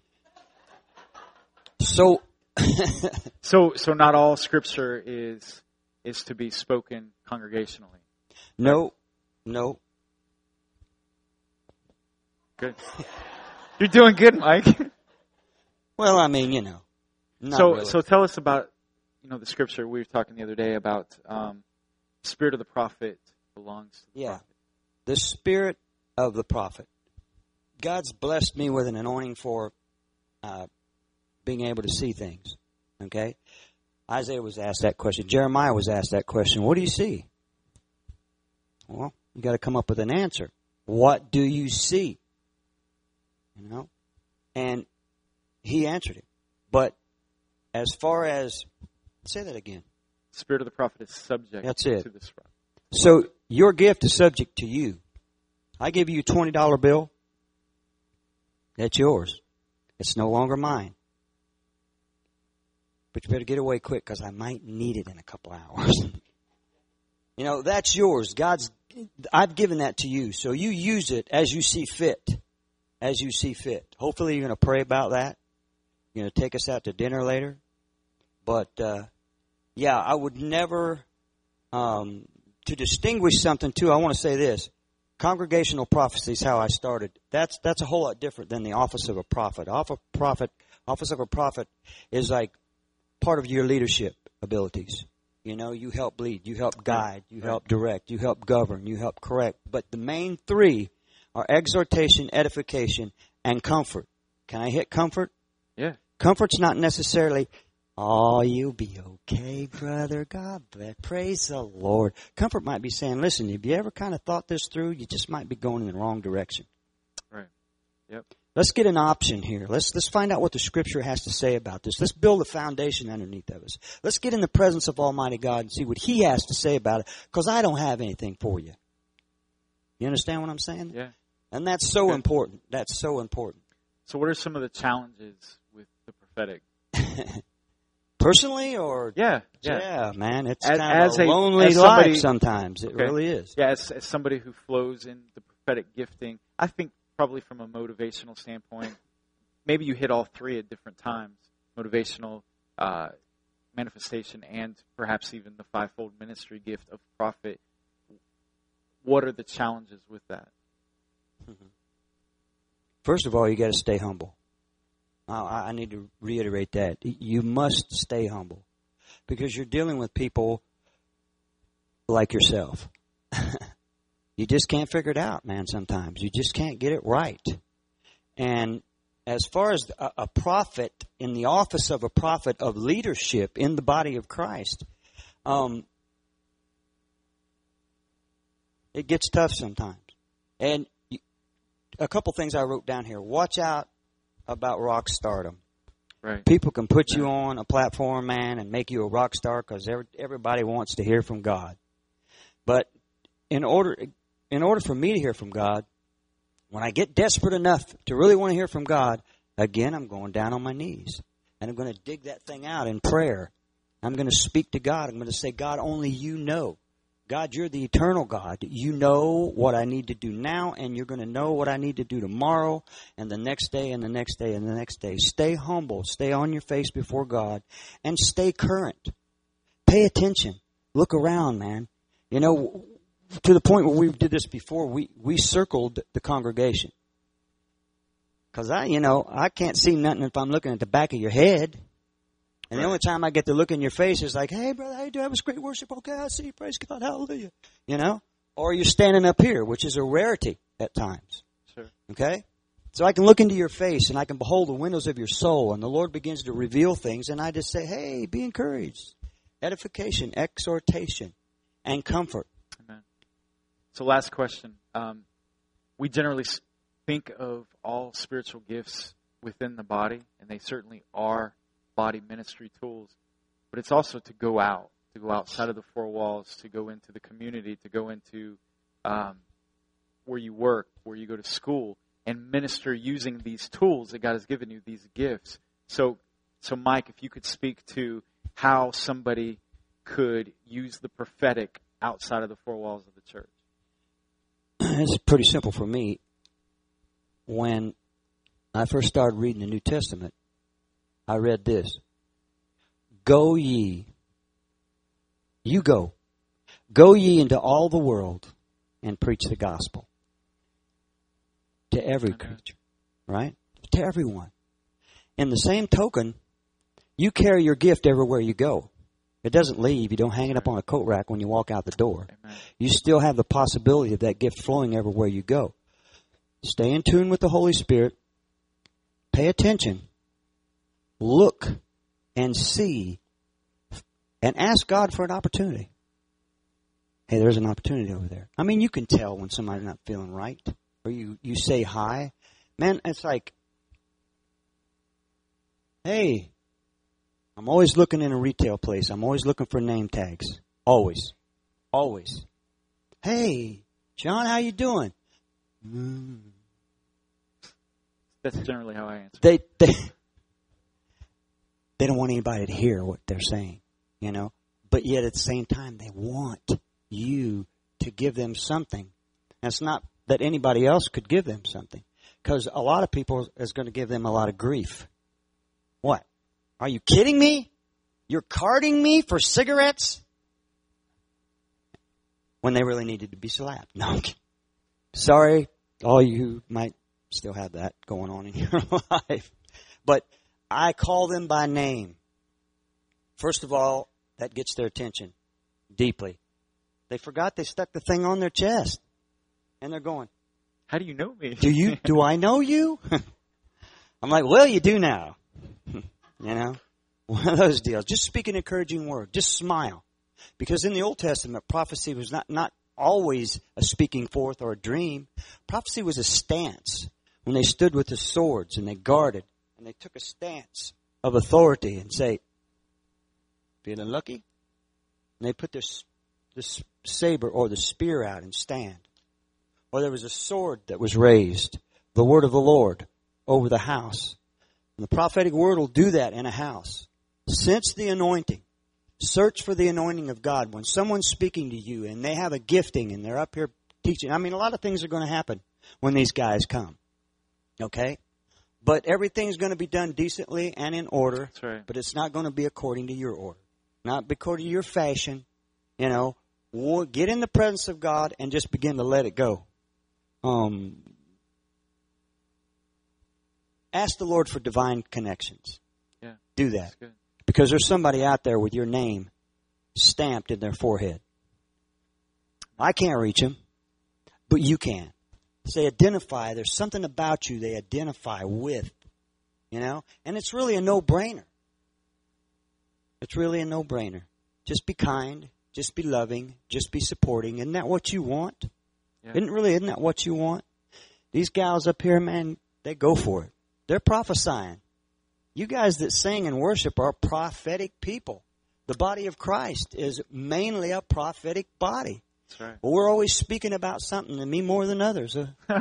So not all Scripture is to be spoken congregationally. No. Good. You're doing good, Mike. Well, I mean, So tell us about, the Scripture we were talking the other day about. Spirit of the prophet belongs to the prophet. The spirit of the prophet. God's blessed me with an anointing for being able to see things. Okay? Isaiah was asked that question. Jeremiah was asked that question. What do you see? Well, you got to come up with an answer. What do you see? And he answered it. But as far as, say that again. Spirit of the prophet is subject to this prophet. So your gift is subject to you. I give you a $20 bill. That's yours. It's no longer mine. But you better get away quick because I might need it in a couple hours. That's yours. I've given that to you. So you use it as you see fit. As you see fit. Hopefully you're going to pray about that. You're going to take us out to dinner later. But, I would never, to distinguish something too, I want to say this. Congregational prophecy is how I started. That's a whole lot different than the office of a prophet. Office of a prophet is like part of your leadership abilities. You help lead, you help guide, you help direct, you help govern, you help correct. But the main 3 are exhortation, edification, and comfort. Can I hit comfort? Yeah. Comfort's not necessarily, oh, you'll be okay, brother. God bless. Praise the Lord. Comfort might be saying, listen, have you ever kind of thought this through? You just might be going in the wrong direction. Right. Yep. Let's get an option here. Let's find out what the Scripture has to say about this. Let's build a foundation underneath of us. Let's get in the presence of Almighty God and see what He has to say about it, because I don't have anything for you. You understand what I'm saying? Yeah. And that's so important. That's so important. So what are some of the challenges with the prophetic? Personally, or? Yeah, man. It's kind of a lonely life sometimes. It really is. Yeah, as somebody who flows in the prophetic gifting, I think probably from a motivational standpoint, maybe you hit all 3 at different times. Motivational, manifestation, and perhaps even the 5-fold ministry gift of prophet. What are the challenges with that? First of all, you got to stay humble. I need to reiterate that. You must stay humble because you're dealing with people like yourself. You just can't figure it out, man, sometimes. You just can't get it right. And as far as a prophet, in the office of a prophet of leadership in the body of Christ, it gets tough sometimes. And a couple things I wrote down here. Watch out about rock stardom. Right. People can put you on a platform, man, and make you a rock star because everybody wants to hear from God. But in order for me to hear from God, when I get desperate enough to really want to hear from God, again, I'm going down on my knees. And I'm going to dig that thing out in prayer. I'm going to speak to God. I'm going to say, God, only you know. God, you're the eternal God. You know what I need to do now, and you're going to know what I need to do tomorrow, and the next day, and the next day, and the next day. Stay humble. Stay on your face before God, and stay current. Pay attention. Look around, man. You know, to the point where we did this before, we circled the congregation. Because I can't see nothing if I'm looking at the back of your head. And the only time I get to look in your face is like, hey, brother, how you doing? It was great worship. Okay, I see you. Praise God. Hallelujah. Or you're standing up here, which is a rarity at times. Sure. Okay? So I can look into your face and I can behold the windows of your soul. And the Lord begins to reveal things. And I just say, hey, be encouraged. Edification, exhortation, and comfort. Amen. So last question. We generally think of all spiritual gifts within the body, and they certainly are body ministry tools, but it's also to go outside of the four walls, to go into the community, to go into where you work, where you go to school, and minister using these tools that God has given you, these gifts. So Mike, if you could speak to how somebody could use the prophetic outside of the four walls of the church. It's pretty simple for me. When I first started reading the New Testament, I read this. Go ye. You go. Go ye into all the world and preach the gospel. To every creature. Right? To everyone. In the same token, you carry your gift everywhere you go. It doesn't leave. You don't hang it up on a coat rack when you walk out the door. Amen. You still have the possibility of that gift flowing everywhere you go. Stay in tune with the Holy Spirit. Pay attention. Look and see and ask God for an opportunity. Hey, there's an opportunity over there. I mean, you can tell when somebody's not feeling right. Or you say hi. Man, it's like, hey, I'm always looking in a retail place. I'm always looking for name tags. Always. Always. Hey, John, how you doing? That's generally how I answer. They don't want anybody to hear what they're saying, But yet at the same time, they want you to give them something. And it's not that anybody else could give them something. Because a lot of people is going to give them a lot of grief. What? Are you kidding me? You're carding me for cigarettes? When they really needed to be slapped. No, I'm kidding. Sorry, all you might still have that going on in your life. But I call them by name. First of all, that gets their attention deeply. They forgot they stuck the thing on their chest. And they're going, how do you know me? Do I know you? I'm like, well, you do now. One of those deals. Just speak an encouraging word. Just smile. Because in the Old Testament, prophecy was not always a speaking forth or a dream. Prophecy was a stance. When they stood with the swords and they guarded and they took a stance of authority and say, feeling lucky? And they put this saber or the spear out and stand. Or there was a sword that was raised, the word of the Lord, over the house. And the prophetic word will do that in a house. Sense the anointing. Search for the anointing of God. When someone's speaking to you and they have a gifting and they're up here teaching. I mean, a lot of things are going to happen when these guys come. Okay? But everything's going to be done decently and in order. That's right. But it's not going to be according to your order. Not according to your fashion. Get in the presence of God and just begin to let it go. ask the Lord for divine connections. Yeah. Do that. Because there's somebody out there with your name stamped in their forehead. I can't reach them, but you can. So they identify. There's something about you they identify with, you know? And it's really a no-brainer. It's really a no-brainer. Just be kind. Just be loving. Just be supporting. Isn't that what you want? Yeah. Isn't that what you want? These gals up here, man, they go for it. They're prophesying. You guys that sing and worship are prophetic people. The body of Christ is mainly a prophetic body. That's right. Well, we're always speaking about something, and me more than others.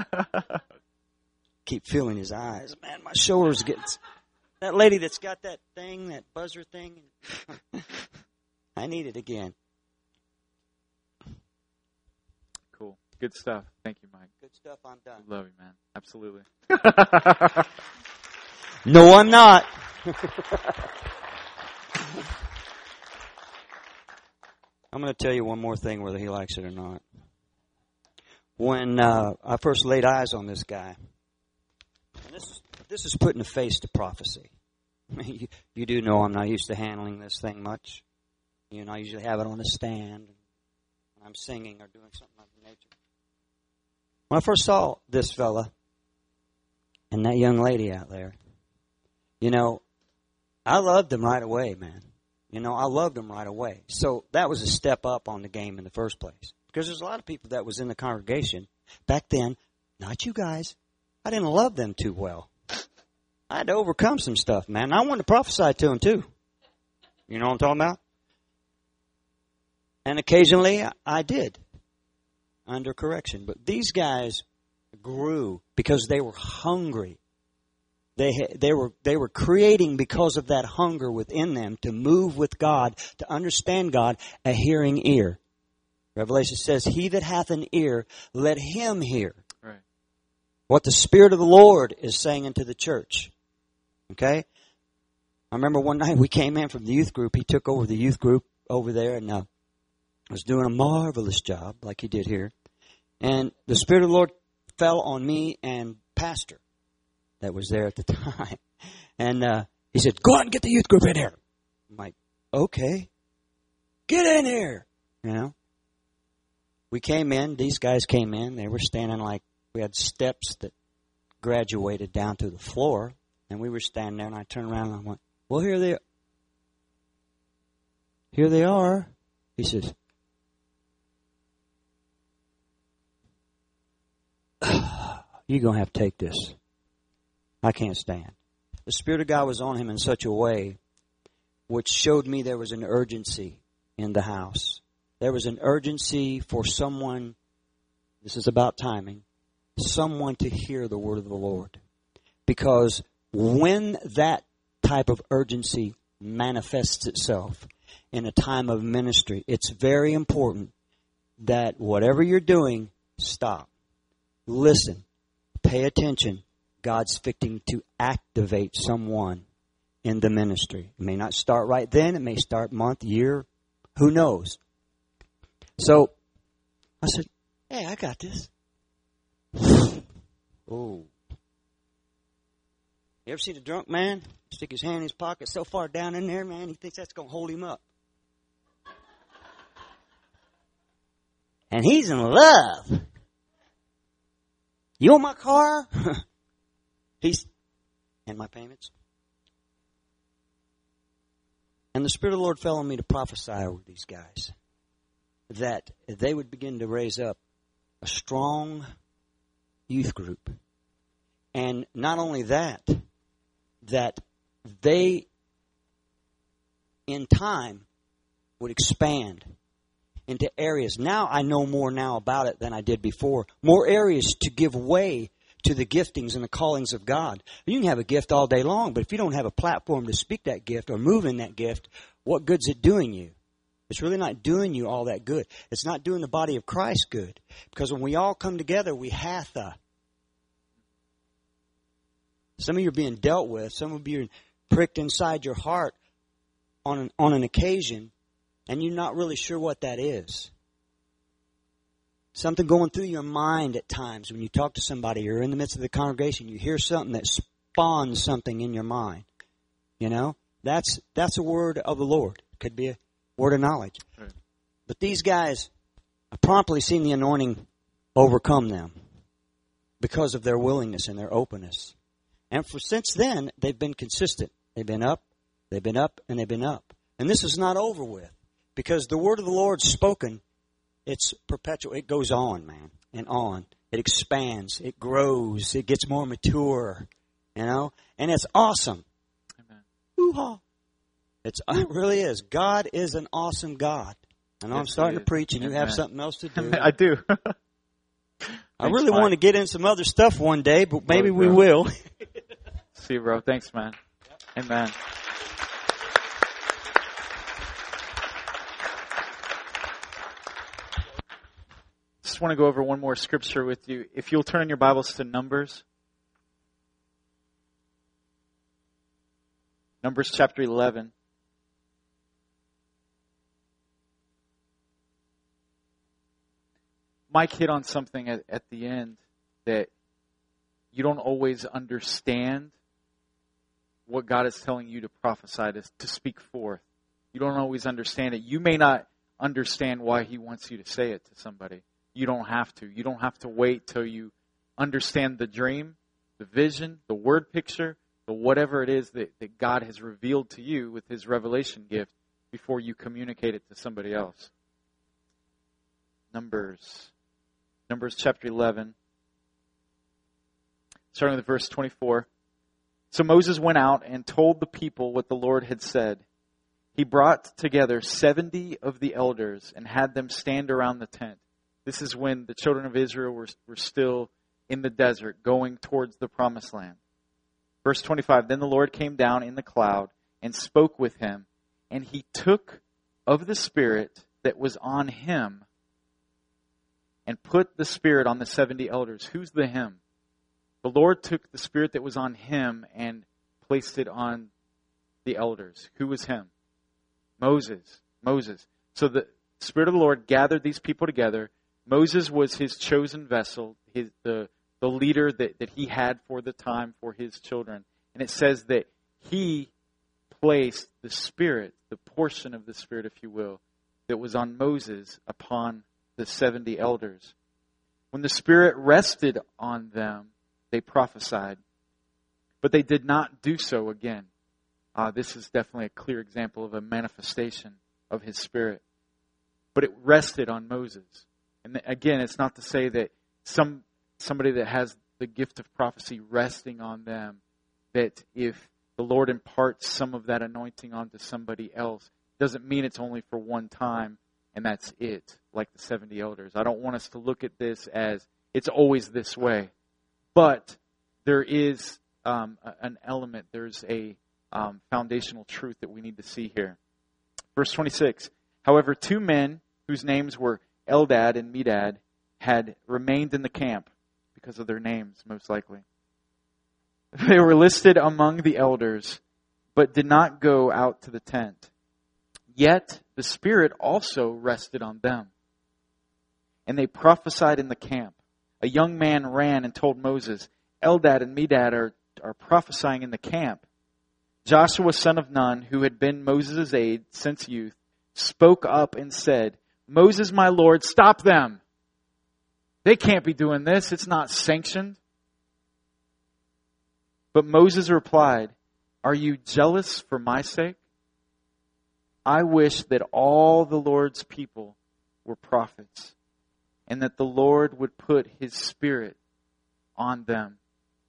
Keep feeling his eyes. Man, my shoulders get... That lady that's got that thing, that buzzer thing, I need it again. Cool. Good stuff. Thank you, Mike. Good stuff. I'm done. Love you, man. Absolutely. No, I'm not. I'm going to tell you one more thing, whether he likes it or not. When I first laid eyes on this guy, and this is putting a face to prophecy. You do know I'm not used to handling this thing much. You know, I usually have it on a stand when I'm singing or doing something of the nature. When I first saw this fella and that young lady out there, you know, I loved them right away, man. You know, I loved them right away. So that was a step up on the game in the first place. Because there's a lot of people that was in the congregation back then, not you guys. I didn't love them too well. I had to overcome some stuff, man. I wanted to prophesy to them too. You know what I'm talking about? And occasionally I did, under correction. But these guys grew because they were hungry. They were creating, because of that hunger within them, to move with God, to understand God, a hearing ear. Revelation says, he that hath an ear, let him hear. Right. What the Spirit of the Lord is saying unto the church. Okay? I remember one night we came in from the youth group. He took over the youth group over there and was doing a marvelous job like he did here. And the Spirit of the Lord fell on me and Pastor that was there at the time. And he said, go out and get the youth group in here. I'm like, okay. Get in here. You know? We came in. These guys came in. They were standing like, we had steps that graduated down to the floor. And we were standing there, and I turned around and I went, well, here they are. He says, you're going to have to take this. I can't stand. The Spirit of God was on him in such a way which showed me there was an urgency in the house. There was an urgency for someone, this is about timing, someone to hear the word of the Lord. Because when that type of urgency manifests itself in a time of ministry, it's very important that whatever you're doing, stop. Listen. Pay attention. God's fixing to activate someone in the ministry. It may not start right then. It may start month, year. Who knows? So I said, hey, I got this. Oh. You ever seen a drunk man stick his hand in his pocket so far down in there, man, he thinks that's going to hold him up. And he's in love. You want my car? And my payments. And the Spirit of the Lord fell on me to prophesy over these guys, that they would begin to raise up a strong youth group. And not only that, that they, in time, would expand into areas. Now I know more now about it than I did before. More areas to give way to the giftings and the callings of God. You can have a gift all day long, but if you don't have a platform to speak that gift or move in that gift, what good's it doing you? It's really not doing you all that good. It's not doing the body of Christ good. Because when we all come together, we hath a. Some of you are being dealt with. Some of you are pricked inside your heart on an occasion, and you're not really sure what that is. Something going through your mind at times when you talk to somebody or in the midst of the congregation, you hear something spawns something in your mind. You know, that's a word of the Lord. Could be a word of knowledge. Right. But these guys, I promptly seen the anointing overcome them because of their willingness and their openness. And since then, they've been consistent. They've been up, and they've been up. And this is not over with. Because the word of the Lord spoken, it's perpetual. It goes on, man, and on. It expands. It grows. It gets more mature, you know. And it's awesome. Amen. Hoo-ha. It really is. God is an awesome God. I know I'm starting to preach, and you have something else to do. I do. I really want to get in some other stuff one day, but maybe we will. See you, bro. Thanks, man. Amen. Just want to go over one more scripture with you. If you'll turn your Bibles to Numbers. Numbers chapter 11. Mike hit on something at the end that you don't always understand what God is telling you to prophesy, to speak forth. You don't always understand it. You may not understand why He wants you to say it to somebody. You don't have to. You don't have to wait till you understand the dream, the vision, the word picture, the whatever it is that God has revealed to you with His revelation gift before you communicate it to somebody else. Numbers chapter 11, starting with verse 24. So Moses went out and told the people what the Lord had said. He brought together 70 of the elders and had them stand around the tent. This is when the children of Israel were still in the desert, going towards the promised land. Verse 25, then the Lord came down in the cloud and spoke with him, and He took of the Spirit that was on him and put the Spirit on the 70 elders. Who's the him? The Lord took the Spirit that was on him and placed it on the elders. Who was him? Moses. So the Spirit of the Lord gathered these people together. Moses was His chosen vessel, the leader that He had for the time for His children. And it says that He placed the Spirit, the portion of the Spirit, if you will, that was on Moses upon the 70 elders. When the Spirit rested on them, they prophesied. But they did not do so again. This is definitely a clear example of a manifestation of His Spirit. But it rested on Moses. And again, it's not to say that somebody that has the gift of prophecy resting on them, that if the Lord imparts some of that anointing onto somebody else, doesn't mean it's only for one time and that's it, like the 70 elders. I don't want us to look at this as it's always this way. But there is an element, there's a foundational truth that we need to see here. Verse 26, however, 2 men whose names were Eldad and Medad had remained in the camp because of their names, most likely. They were listed among the elders, but did not go out to the tent. Yet the Spirit also rested on them. And they prophesied in the camp. A young man ran and told Moses, Eldad and Medad are prophesying in the camp. Joshua, son of Nun, who had been Moses' aide since youth, spoke up and said, Moses, my Lord, stop them. They can't be doing this. It's not sanctioned. But Moses replied, are you jealous for my sake? I wish that all the Lord's people were prophets, and that the Lord would put His Spirit on them.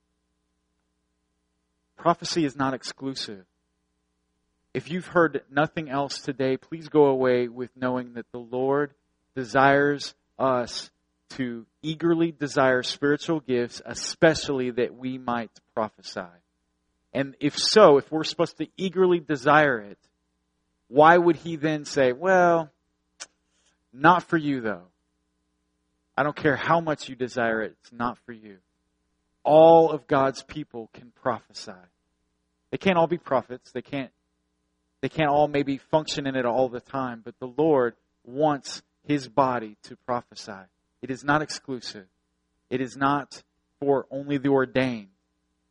Prophecy is not exclusive. If you've heard nothing else today, please go away with knowing that the Lord desires us to eagerly desire spiritual gifts, especially that we might prophesy. And if so, if we're supposed to eagerly desire it, why would He then say, well, not for you though. I don't care how much you desire it, it's not for you. All of God's people can prophesy. They can't all be prophets. They can't all maybe function in it all the time, but the Lord wants His body to prophesy. It is not exclusive. It is not for only the ordained.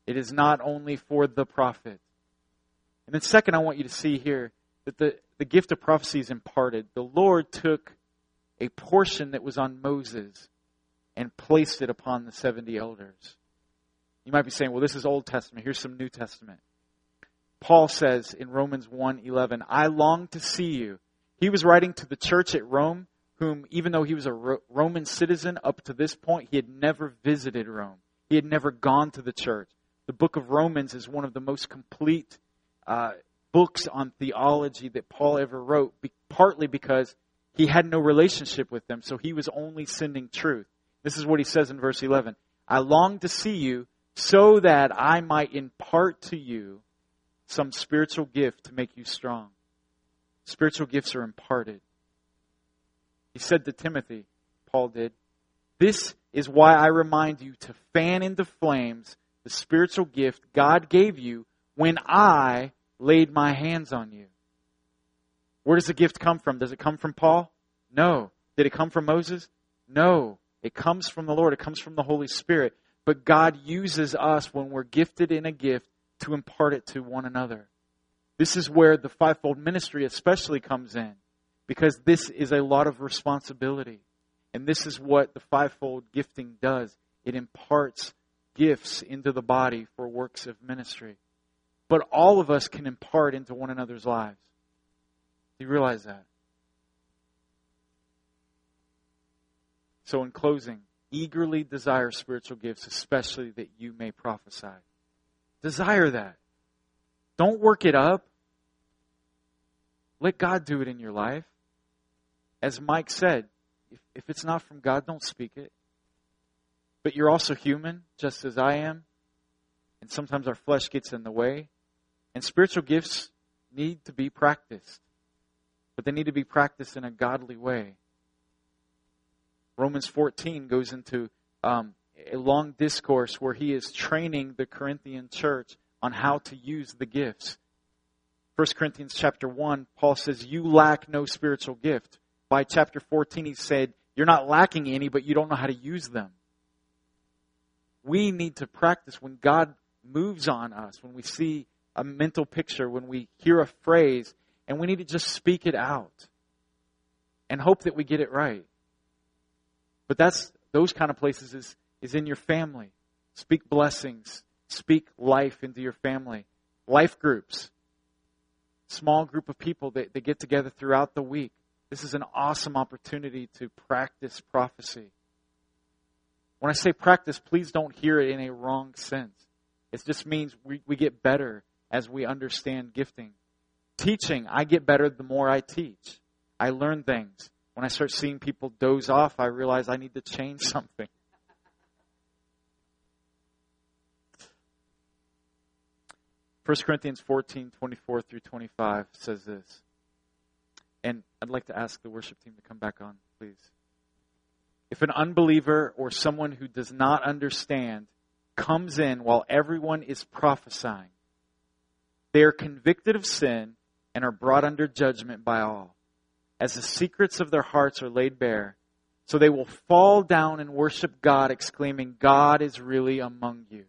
It is not only for the prophet. And then second, I want you to see here that the gift of prophecy is imparted. The Lord took a portion that was on Moses and placed it upon the 70 elders. You might be saying, well, this is Old Testament. Here's some New Testament. Paul says in Romans 1:11, I long to see you. He was writing to the church at Rome, whom, even though he was a Roman citizen up to this point, he had never visited Rome. He had never gone to the church. The book of Romans is one of the most complete books on theology that Paul ever wrote, partly because he had no relationship with them, so he was only sending truth. This is what he says in verse 11. I long to see you so that I might impart to you some spiritual gift to make you strong. Spiritual gifts are imparted. He said to Timothy, Paul did, this is why I remind you to fan into flames the spiritual gift God gave you when I laid my hands on you. Where does the gift come from? Does it come from Paul? No. Did it come from Moses? No. It comes from the Lord. It comes from the Holy Spirit. But God uses us when we're gifted in a gift to impart it to one another. This is where the fivefold ministry especially comes in, because this is a lot of responsibility. And this is what the fivefold gifting does. It imparts gifts into the body for works of ministry. But all of us can impart into one another's lives. Do you realize that? So in closing, eagerly desire spiritual gifts, especially that you may prophesy. Desire that. Don't work it up. Let God do it in your life. As Mike said, if it's not from God, don't speak it. But you're also human, just as I am. And sometimes our flesh gets in the way. And spiritual gifts need to be practiced. But they need to be practiced in a godly way. Romans 14 goes into a long discourse where he is training the Corinthian church on how to use the gifts. 1 Corinthians chapter 1, Paul says, you lack no spiritual gift. By chapter 14, he said, you're not lacking any, but you don't know how to use them. We need to practice when God moves on us, when we see a mental picture, when we hear a phrase, and we need to just speak it out and hope that we get it right. But those kind of places is in your family. Speak blessings. Speak life into your family. Life groups. Small group of people that get together throughout the week. This is an awesome opportunity to practice prophecy. When I say practice, please don't hear it in a wrong sense. It just means we get better as we understand gifting. Teaching, I get better the more I teach. I learn things. When I start seeing people doze off, I realize I need to change something. First Corinthians 14:24-25 says this. And I'd like to ask the worship team to come back on, please. If an unbeliever or someone who does not understand comes in while everyone is prophesying, they are convicted of sin and are brought under judgment by all. As the secrets of their hearts are laid bare, so they will fall down and worship God, exclaiming, God is really among you.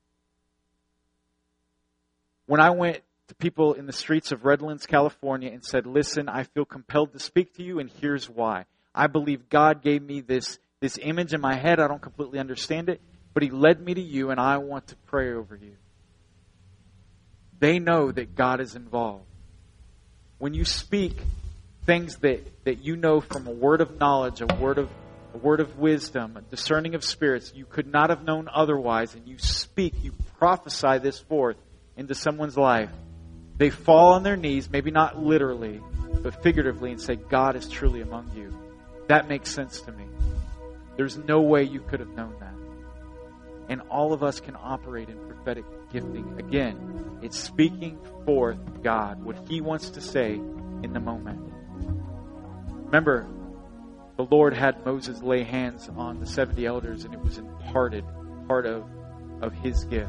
When I went to people in the streets of Redlands, California, and said, listen, I feel compelled to speak to you, and here's why. I believe God gave me this image in my head. I don't completely understand it, but He led me to you, and I want to pray over you. They know that God is involved. When you speak things that you know from a word of knowledge, a word of wisdom, a discerning of spirits, you could not have known otherwise, and you speak, you prophesy this forth into someone's life, they fall on their knees, maybe not literally, but figuratively, and say, God is truly among you. That makes sense to me. There's no way you could have known that. And all of us can operate in prophetic gifting. Again, it's speaking forth God, what He wants to say in the moment. Remember, the Lord had Moses lay hands on the 70 elders, and it was imparted, part of His gift.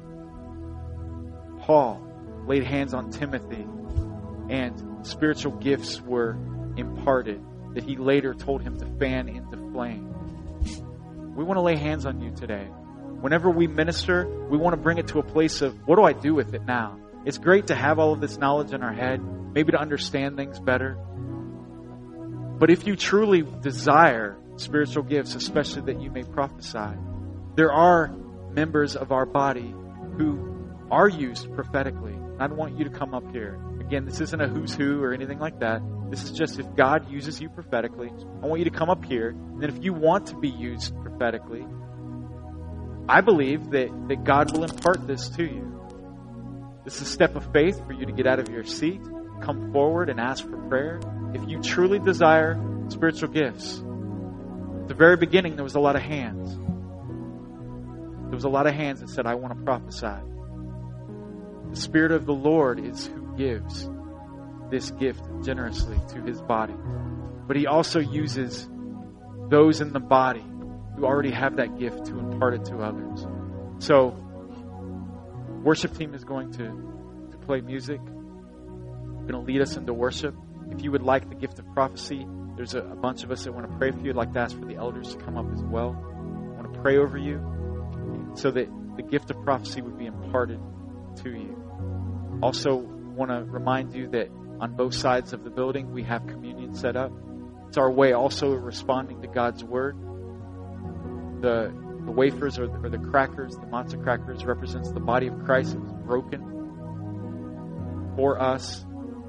Paul laid hands on Timothy, and spiritual gifts were imparted that he later told him to fan into flame. We want to lay hands on you today. Whenever we minister, we want to bring it to a place of, what do I do with it now? It's great to have all of this knowledge in our head, maybe to understand things better. But if you truly desire spiritual gifts, especially that you may prophesy, there are members of our body who are used prophetically. I don't want you to come up here. Again, this isn't a who's who or anything like that. This is just if God uses you prophetically, I want you to come up here. And then if you want to be used prophetically, I believe that God will impart this to you. This is a step of faith for you to get out of your seat, come forward and ask for prayer. If you truly desire spiritual gifts, at the very beginning there was a lot of hands. There was a lot of hands that said, I want to prophesy. The Spirit of the Lord is who gives this gift generously to His body. But He also uses those in the body who already have that gift to impart it to others. So, worship team is going to play music. They're going to lead us into worship. If you would like the gift of prophecy, there's a bunch of us that want to pray for you. I'd like to ask for the elders to come up as well. I want to pray over you so that the gift of prophecy would be imparted to you. Also, want to remind you that on both sides of the building, we have communion set up. It's our way also of responding to God's Word. The wafers or the crackers, the matzah crackers, represents the body of Christ that was broken for us.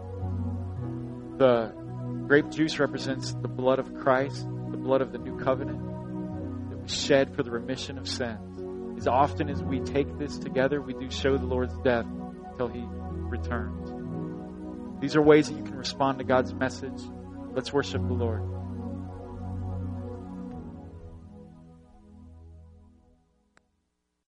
The grape juice represents the blood of Christ, the blood of the new covenant that was shed for the remission of sins. As often as we take this together, we do show the Lord's death until He returns. These are ways that you can respond to God's message. Let's worship the Lord.